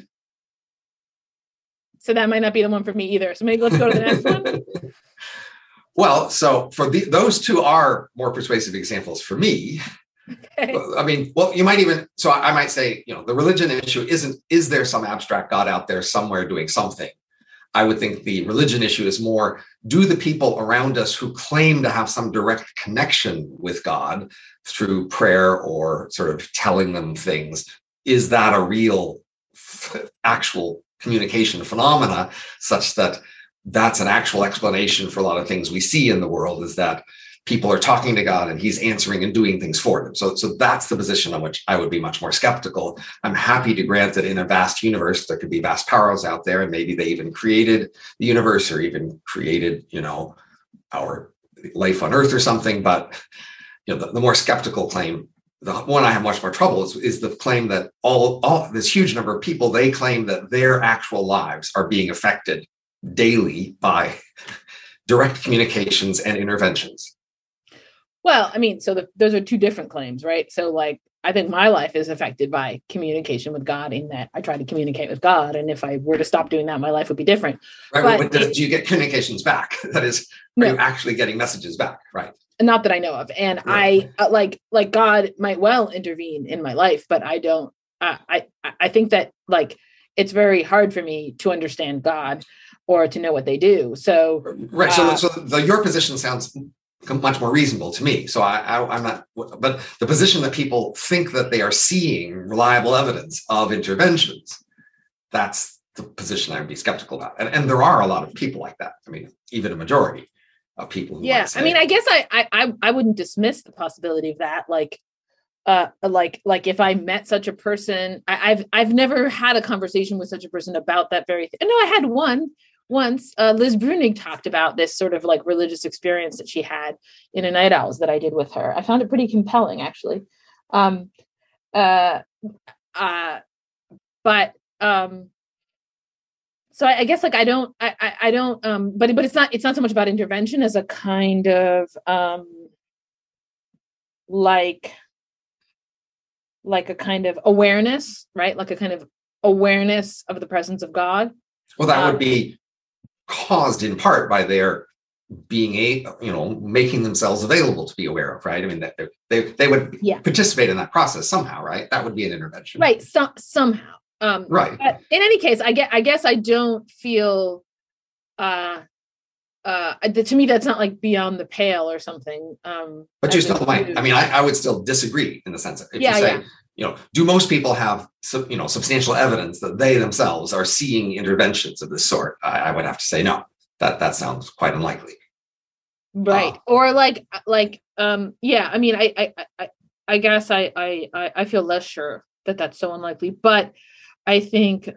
So that might not be the one for me either. So maybe let's go to the next one. Well, so for those two are more persuasive examples for me. Okay. I mean, well, you might even, so I might say, the religion issue is there some abstract God out there somewhere doing something? I would think the religion issue is more, do the people around us who claim to have some direct connection with God through prayer or sort of telling them things, is that a real actual communication phenomena such that that's an actual explanation for a lot of things we see in the world, is that people are talking to God and he's answering and doing things for them. So that's the position on which I would be much more skeptical. I'm happy to grant that in a vast universe, there could be vast powers out there, and maybe they even created the universe or even created, our life on Earth or something. But, the more skeptical claim, the one I have much more trouble is the claim that all this huge number of people, they claim that their actual lives are being affected daily by direct communications and interventions. Well, I mean, so those are two different claims, right? So like, I think my life is affected by communication with God in that I try to communicate with God. And if I were to stop doing that, my life would be different. Right. But do you get communications back? That is, are you actually getting messages back? Right. Not that I know of. And right. I like God might well intervene in my life, but I don't, I think that like, it's very hard for me to understand God or to know what they do. So, right. So your position sounds much more reasonable to me. So I'm not, but the position that people think that they are seeing reliable evidence of interventions, that's the position I would be skeptical about. And there are a lot of people like that. I mean, even a majority of people. Who I mean, I guess I wouldn't dismiss the possibility of that. Like if I met such a person, I've never had a conversation with such a person about that very thing. No, I had one. Once Liz Bruenig talked about this sort of like religious experience that she had in a Night Owls that I did with her. I found it pretty compelling, actually. But so I guess like I don't, but it's not so much about intervention as a kind of like a kind of awareness, right? Like a kind of awareness of the presence of God. Well, that would be caused in part by their being making themselves available to be aware of, right? I mean, that they would participate in that process somehow, right? That would be an intervention, right? Somehow, right? But in any case, I guess I don't feel. To me, that's not like beyond the pale or something. But you still might. I mean, I would still disagree in the sense that if you say, do most people have substantial evidence that they themselves are seeing interventions of this sort? I would have to say no. That sounds quite unlikely. Right. Or I mean, I guess I feel less sure that that's so unlikely, but I think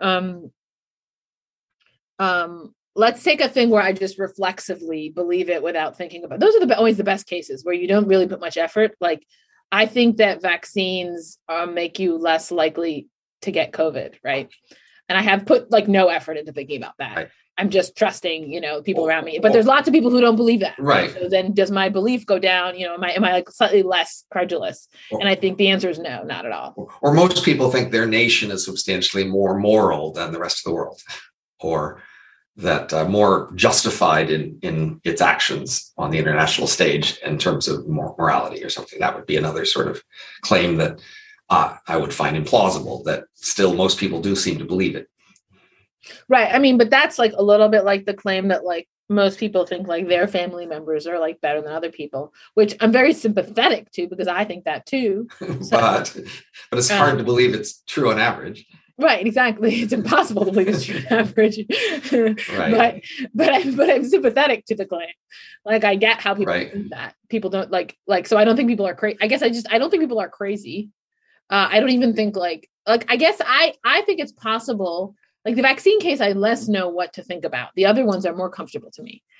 let's take a thing where I just reflexively believe it without thinking about it. Those are always the best cases where you don't really put much effort. Like, I think that vaccines make you less likely to get COVID, right? And I have put like no effort into thinking about that. Right. I'm just trusting, people around me. But there's lots of people who don't believe that. Right. So then does my belief go down? Am I like slightly less credulous? And I think the answer is no, not at all. Or most people think their nation is substantially more moral than the rest of the world, or that more justified in its actions on the international stage in terms of morality or something. That would be another sort of claim that I would find implausible, that still most people do seem to believe it. Right. I mean, but that's like a little bit like the claim that like most people think like their family members are like better than other people, which I'm very sympathetic to because I think that too. but it's hard to believe it's true on average. Right, exactly. It's impossible to believe it's true on average. Right. But I'm sympathetic to the claim. Like, I get how people think that. People don't like, so I don't think people are crazy. I guess I don't think people are crazy. I don't even think like, I guess I think it's possible. Like the vaccine case, I less know what to think about. The other ones are more comfortable to me.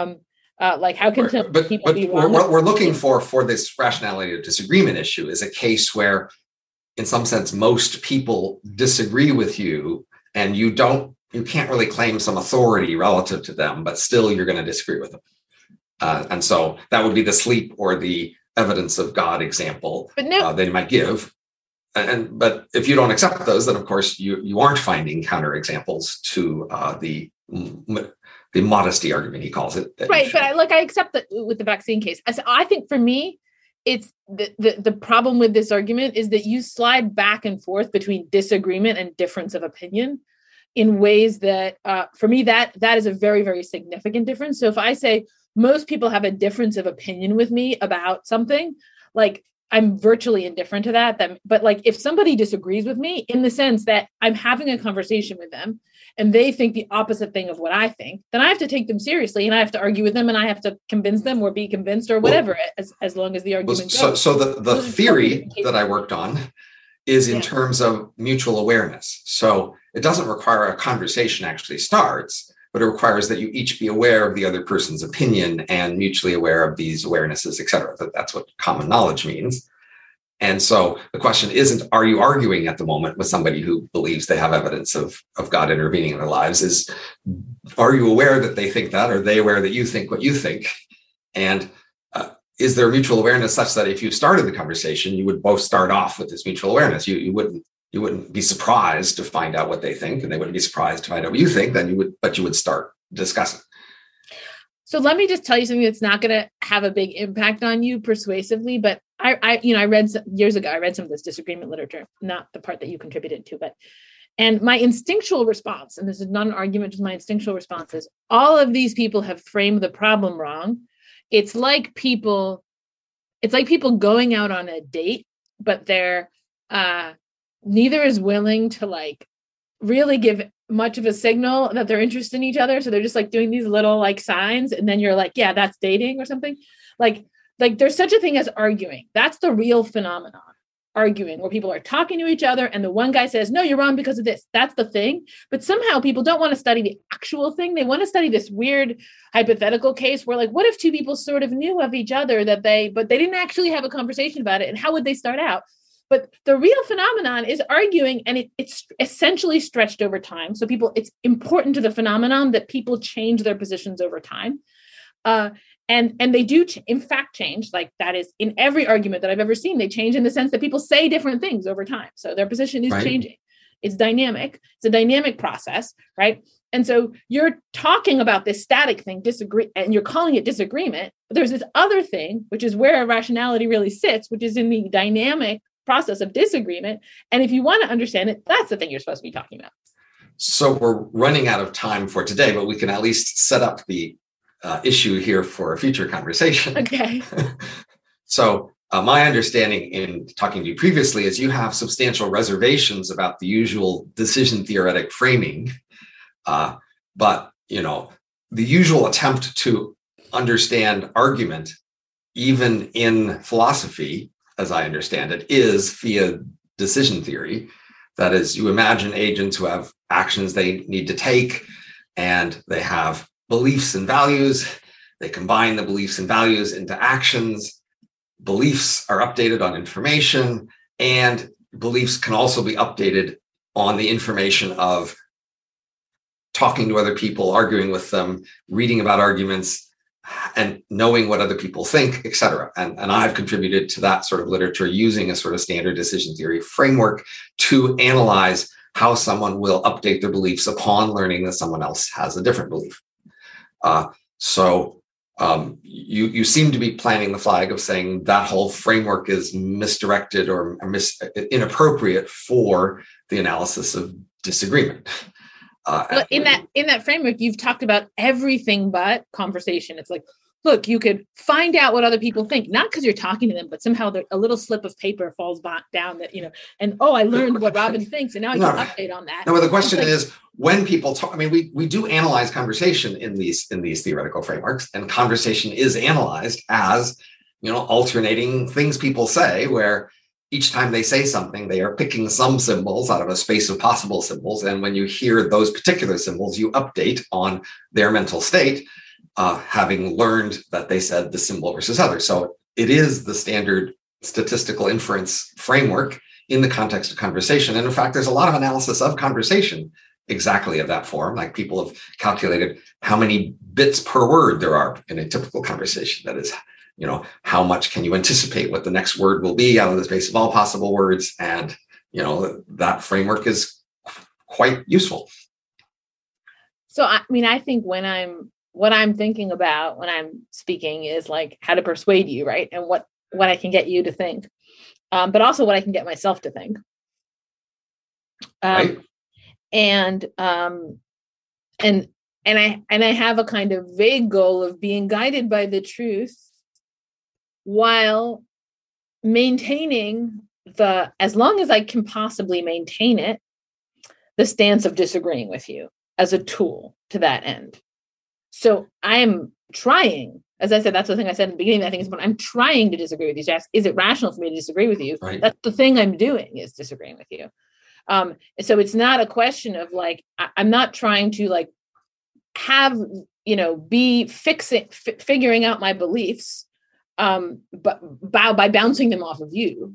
Like how can people be wrong? What we're looking for this rationality of disagreement issue is a case where, in some sense, most people disagree with you, and you can't really claim some authority relative to them, but still you're going to disagree with them. And so that would be the sleep or the evidence of God example they might give. But if you don't accept those, then of course you aren't finding counterexamples to the modesty argument, he calls it. Right, but I accept that with the vaccine case. I think for me, it's the problem with this argument is that you slide back and forth between disagreement and difference of opinion in ways that, for me, that is a very, very significant difference. So if I say most people have a difference of opinion with me about something, like I'm virtually indifferent to that. But like if somebody disagrees with me in the sense that I'm having a conversation with them and they think the opposite thing of what I think, then I have to take them seriously and I have to argue with them and I have to convince them or be convinced or whatever, as long as the argument goes. So the theory that I worked on is in terms of mutual awareness. So it doesn't require a conversation actually starts, but it requires that you each be aware of the other person's opinion and mutually aware of these awarenesses, et cetera. That's what common knowledge means. And so the question isn't, are you arguing at the moment with somebody who believes they have evidence of God intervening in their lives? Is, are you aware that they think that? Are they aware that you think what you think? And is there mutual awareness such that if you started the conversation, you would both start off with this mutual awareness? You wouldn't be surprised to find out what they think, and they wouldn't be surprised to find out what you think. Then you would start discussing. So let me just tell you something that's not going to have a big impact on you persuasively, but I read years ago, I read some of this disagreement literature, not the part that you contributed to, and my instinctual response, and this is not an argument, just my instinctual response is, all of these people have framed the problem wrong. It's like people going out on a date, but they're neither is willing to like really give much of a signal that they're interested in each other. So they're just like doing these little like signs. And then you're like, yeah, that's dating or something. Like there's such a thing as arguing. That's the real phenomenon. Arguing, where people are talking to each other and the one guy says, no, you're wrong because of this. That's the thing. But somehow people don't want to study the actual thing. They want to study this weird hypothetical case where, like, what if two people sort of knew of each other but they didn't actually have a conversation about it? And how would they start out? But the real phenomenon is arguing, and it's essentially stretched over time. So it's important to the phenomenon that people change their positions over time. And they do, in fact, change. Like, that is in every argument that I've ever seen, they change in the sense that people say different things over time. So their position is changing. It's dynamic. It's a dynamic process, right? And so you're talking about this static thing, disagree, and you're calling it disagreement. But there's this other thing, which is where rationality really sits, which is in the dynamic process of disagreement. And if you want to understand it, that's the thing you're supposed to be talking about. So we're running out of time for today, but we can at least set up the issue here for a future conversation. Okay. So my understanding in talking to you previously is you have substantial reservations about the usual decision theoretic framing. But, the usual attempt to understand argument, even in philosophy, as I understand it, is via decision theory. That is, you imagine agents who have actions they need to take, and they have beliefs and values. They combine the beliefs and values into actions. Beliefs are updated on information, and beliefs can also be updated on the information of talking to other people, arguing with them, reading about arguments, and knowing what other people think, et cetera. And I've contributed to that sort of literature using a sort of standard decision theory framework to analyze how someone will update their beliefs upon learning that someone else has a different belief. So you seem to be planting the flag of saying that whole framework is misdirected or inappropriate for the analysis of disagreement. Well, in that framework, you've talked about everything but conversation. It's like, look, you could find out what other people think, not because you're talking to them, but somehow a little slip of paper falls down that, and I learned what Robin thinks, and now I can update on that. No, but the question is, when people talk, we do analyze conversation in these theoretical frameworks, and conversation is analyzed as, alternating things people say, where each time they say something, they are picking some symbols out of a space of possible symbols. And when you hear those particular symbols, you update on their mental state, having learned that they said the symbol versus other. So it is the standard statistical inference framework in the context of conversation. And in fact, there's a lot of analysis of conversation exactly of that form. Like, people have calculated how many bits per word there are in a typical conversation. That is, how much can you anticipate what the next word will be out of the space of all possible words? And, that framework is quite useful. So, I think what I'm thinking about when I'm speaking is like how to persuade you, right? And what I can get you to think, but also what I can get myself to think. Right. And I have a kind of vague goal of being guided by the truth, while maintaining as long as I can possibly maintain it, the stance of disagreeing with you as a tool to that end. So I am trying, as I said, that's the thing I said in the beginning, I think is when I'm trying to disagree with you. So is it rational for me to disagree with you? Right. That's the thing I'm doing, is disagreeing with you. So it's not a question of like, I'm not trying to like have, be figuring out my beliefs. but by bouncing them off of you,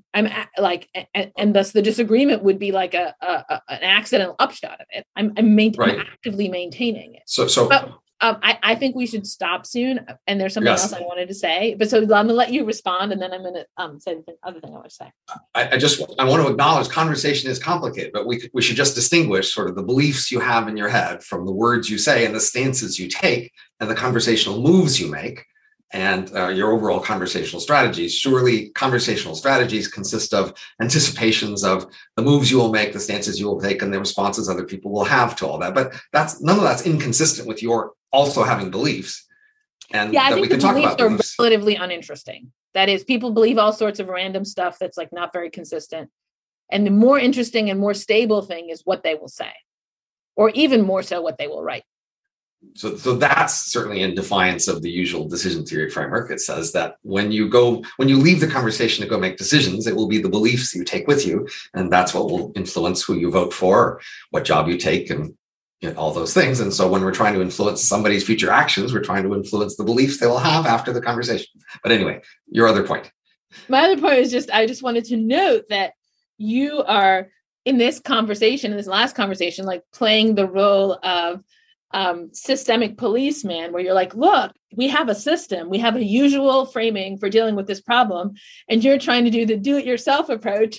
and thus the disagreement would be like an accidental upshot of it. I'm actively maintaining it. But, I think we should stop soon. And there's something else I wanted to say, but so I'm going to let you respond, and then I'm going to say the other thing I want to say. I want to acknowledge conversation is complicated, but we should just distinguish sort of the beliefs you have in your head from the words you say and the stances you take and the conversational moves you make and your overall conversational strategies. Surely conversational strategies consist of anticipations of the moves you will make, the stances you will take, and the responses other people will have to all that. But none of that's inconsistent with your also having beliefs. And I think the beliefs are relatively uninteresting. That is, people believe all sorts of random stuff that's like not very consistent. And the more interesting and more stable thing is what they will say, or even more so what they will write. So that's certainly in defiance of the usual decision theory framework. It says that when you leave the conversation to go make decisions, it will be the beliefs you take with you, and that's what will influence who you vote for, what job you take, and all those things. And so when we're trying to influence somebody's future actions, we're trying to influence the beliefs they will have after the conversation. But anyway, your other point. My other point is I just wanted to note that you are in this conversation, in this last conversation, like playing the role of systemic policeman, where you're like, look, we have a system, we have a usual framing for dealing with this problem, and you're trying to do the do-it-yourself approach.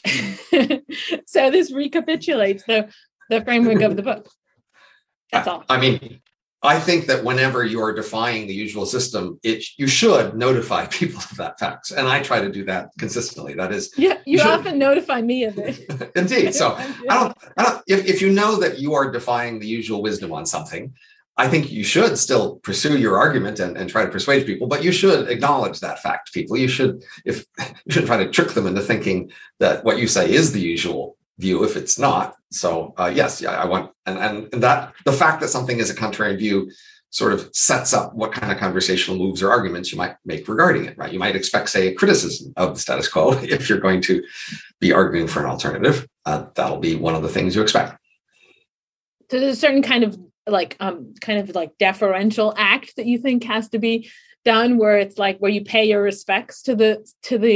So this recapitulates the framework of the book. That's all. I mean, I think that whenever you are defying the usual system, you should notify people of that fact. And I try to do that consistently. That is, you often notify me of it. Indeed. So if you know that you are defying the usual wisdom on something, I think you should still pursue your argument and try to persuade people, but you should acknowledge that fact to people. You shouldn't try to trick them into thinking that what you say is the usual view if it's not. So I want, and that the fact that something is a contrarian view sort of sets up what kind of conversational moves or arguments you might make regarding it, right? You might expect, say, a criticism of the status quo if you're going to be arguing for an alternative. That'll be one of the things you expect. So there's a certain kind of deferential act that you think has to be done, where it's like where you pay your respects to the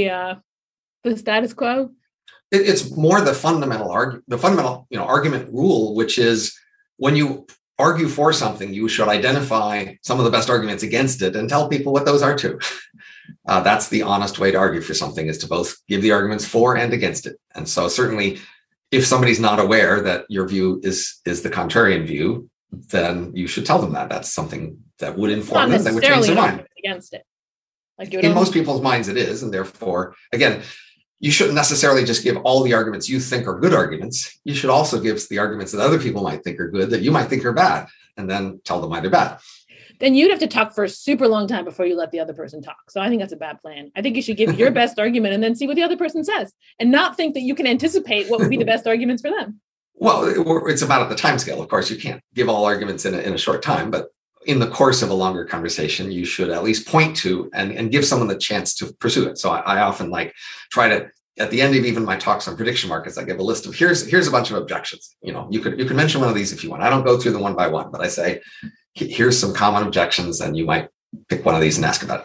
status quo. It's more the fundamental argument rule, which is when you argue for something, you should identify some of the best arguments against it and tell people what those are too. That's the honest way to argue for something, is to both give the arguments for and against it. And so certainly if somebody's not aware that your view is the contrarian view, then you should tell them that. That's something that would inform them, that would change their mind. Against it. In most people's minds it is. And therefore, again, you shouldn't necessarily just give all the arguments you think are good arguments. You should also give the arguments that other people might think are good, that you might think are bad, and then tell them why they're bad. Then you'd have to talk for a super long time before you let the other person talk. So I think that's a bad plan. I think you should give your best argument and then see what the other person says, and not think that you can anticipate what would be the best arguments for them. Well, it's about the time scale. Of course, you can't give all arguments in a short time, but in the course of a longer conversation, you should at least point to and give someone the chance to pursue it. So I often try to, at the end of even my talks on prediction markets, I give a list of here's a bunch of objections. You could mention one of these if you want. I don't go through them one by one, but I say, here's some common objections, and you might pick one of these and ask about it.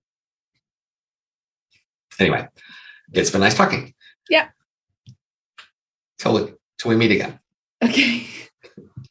Anyway, it's been nice talking. Yeah. Till we meet again. Okay.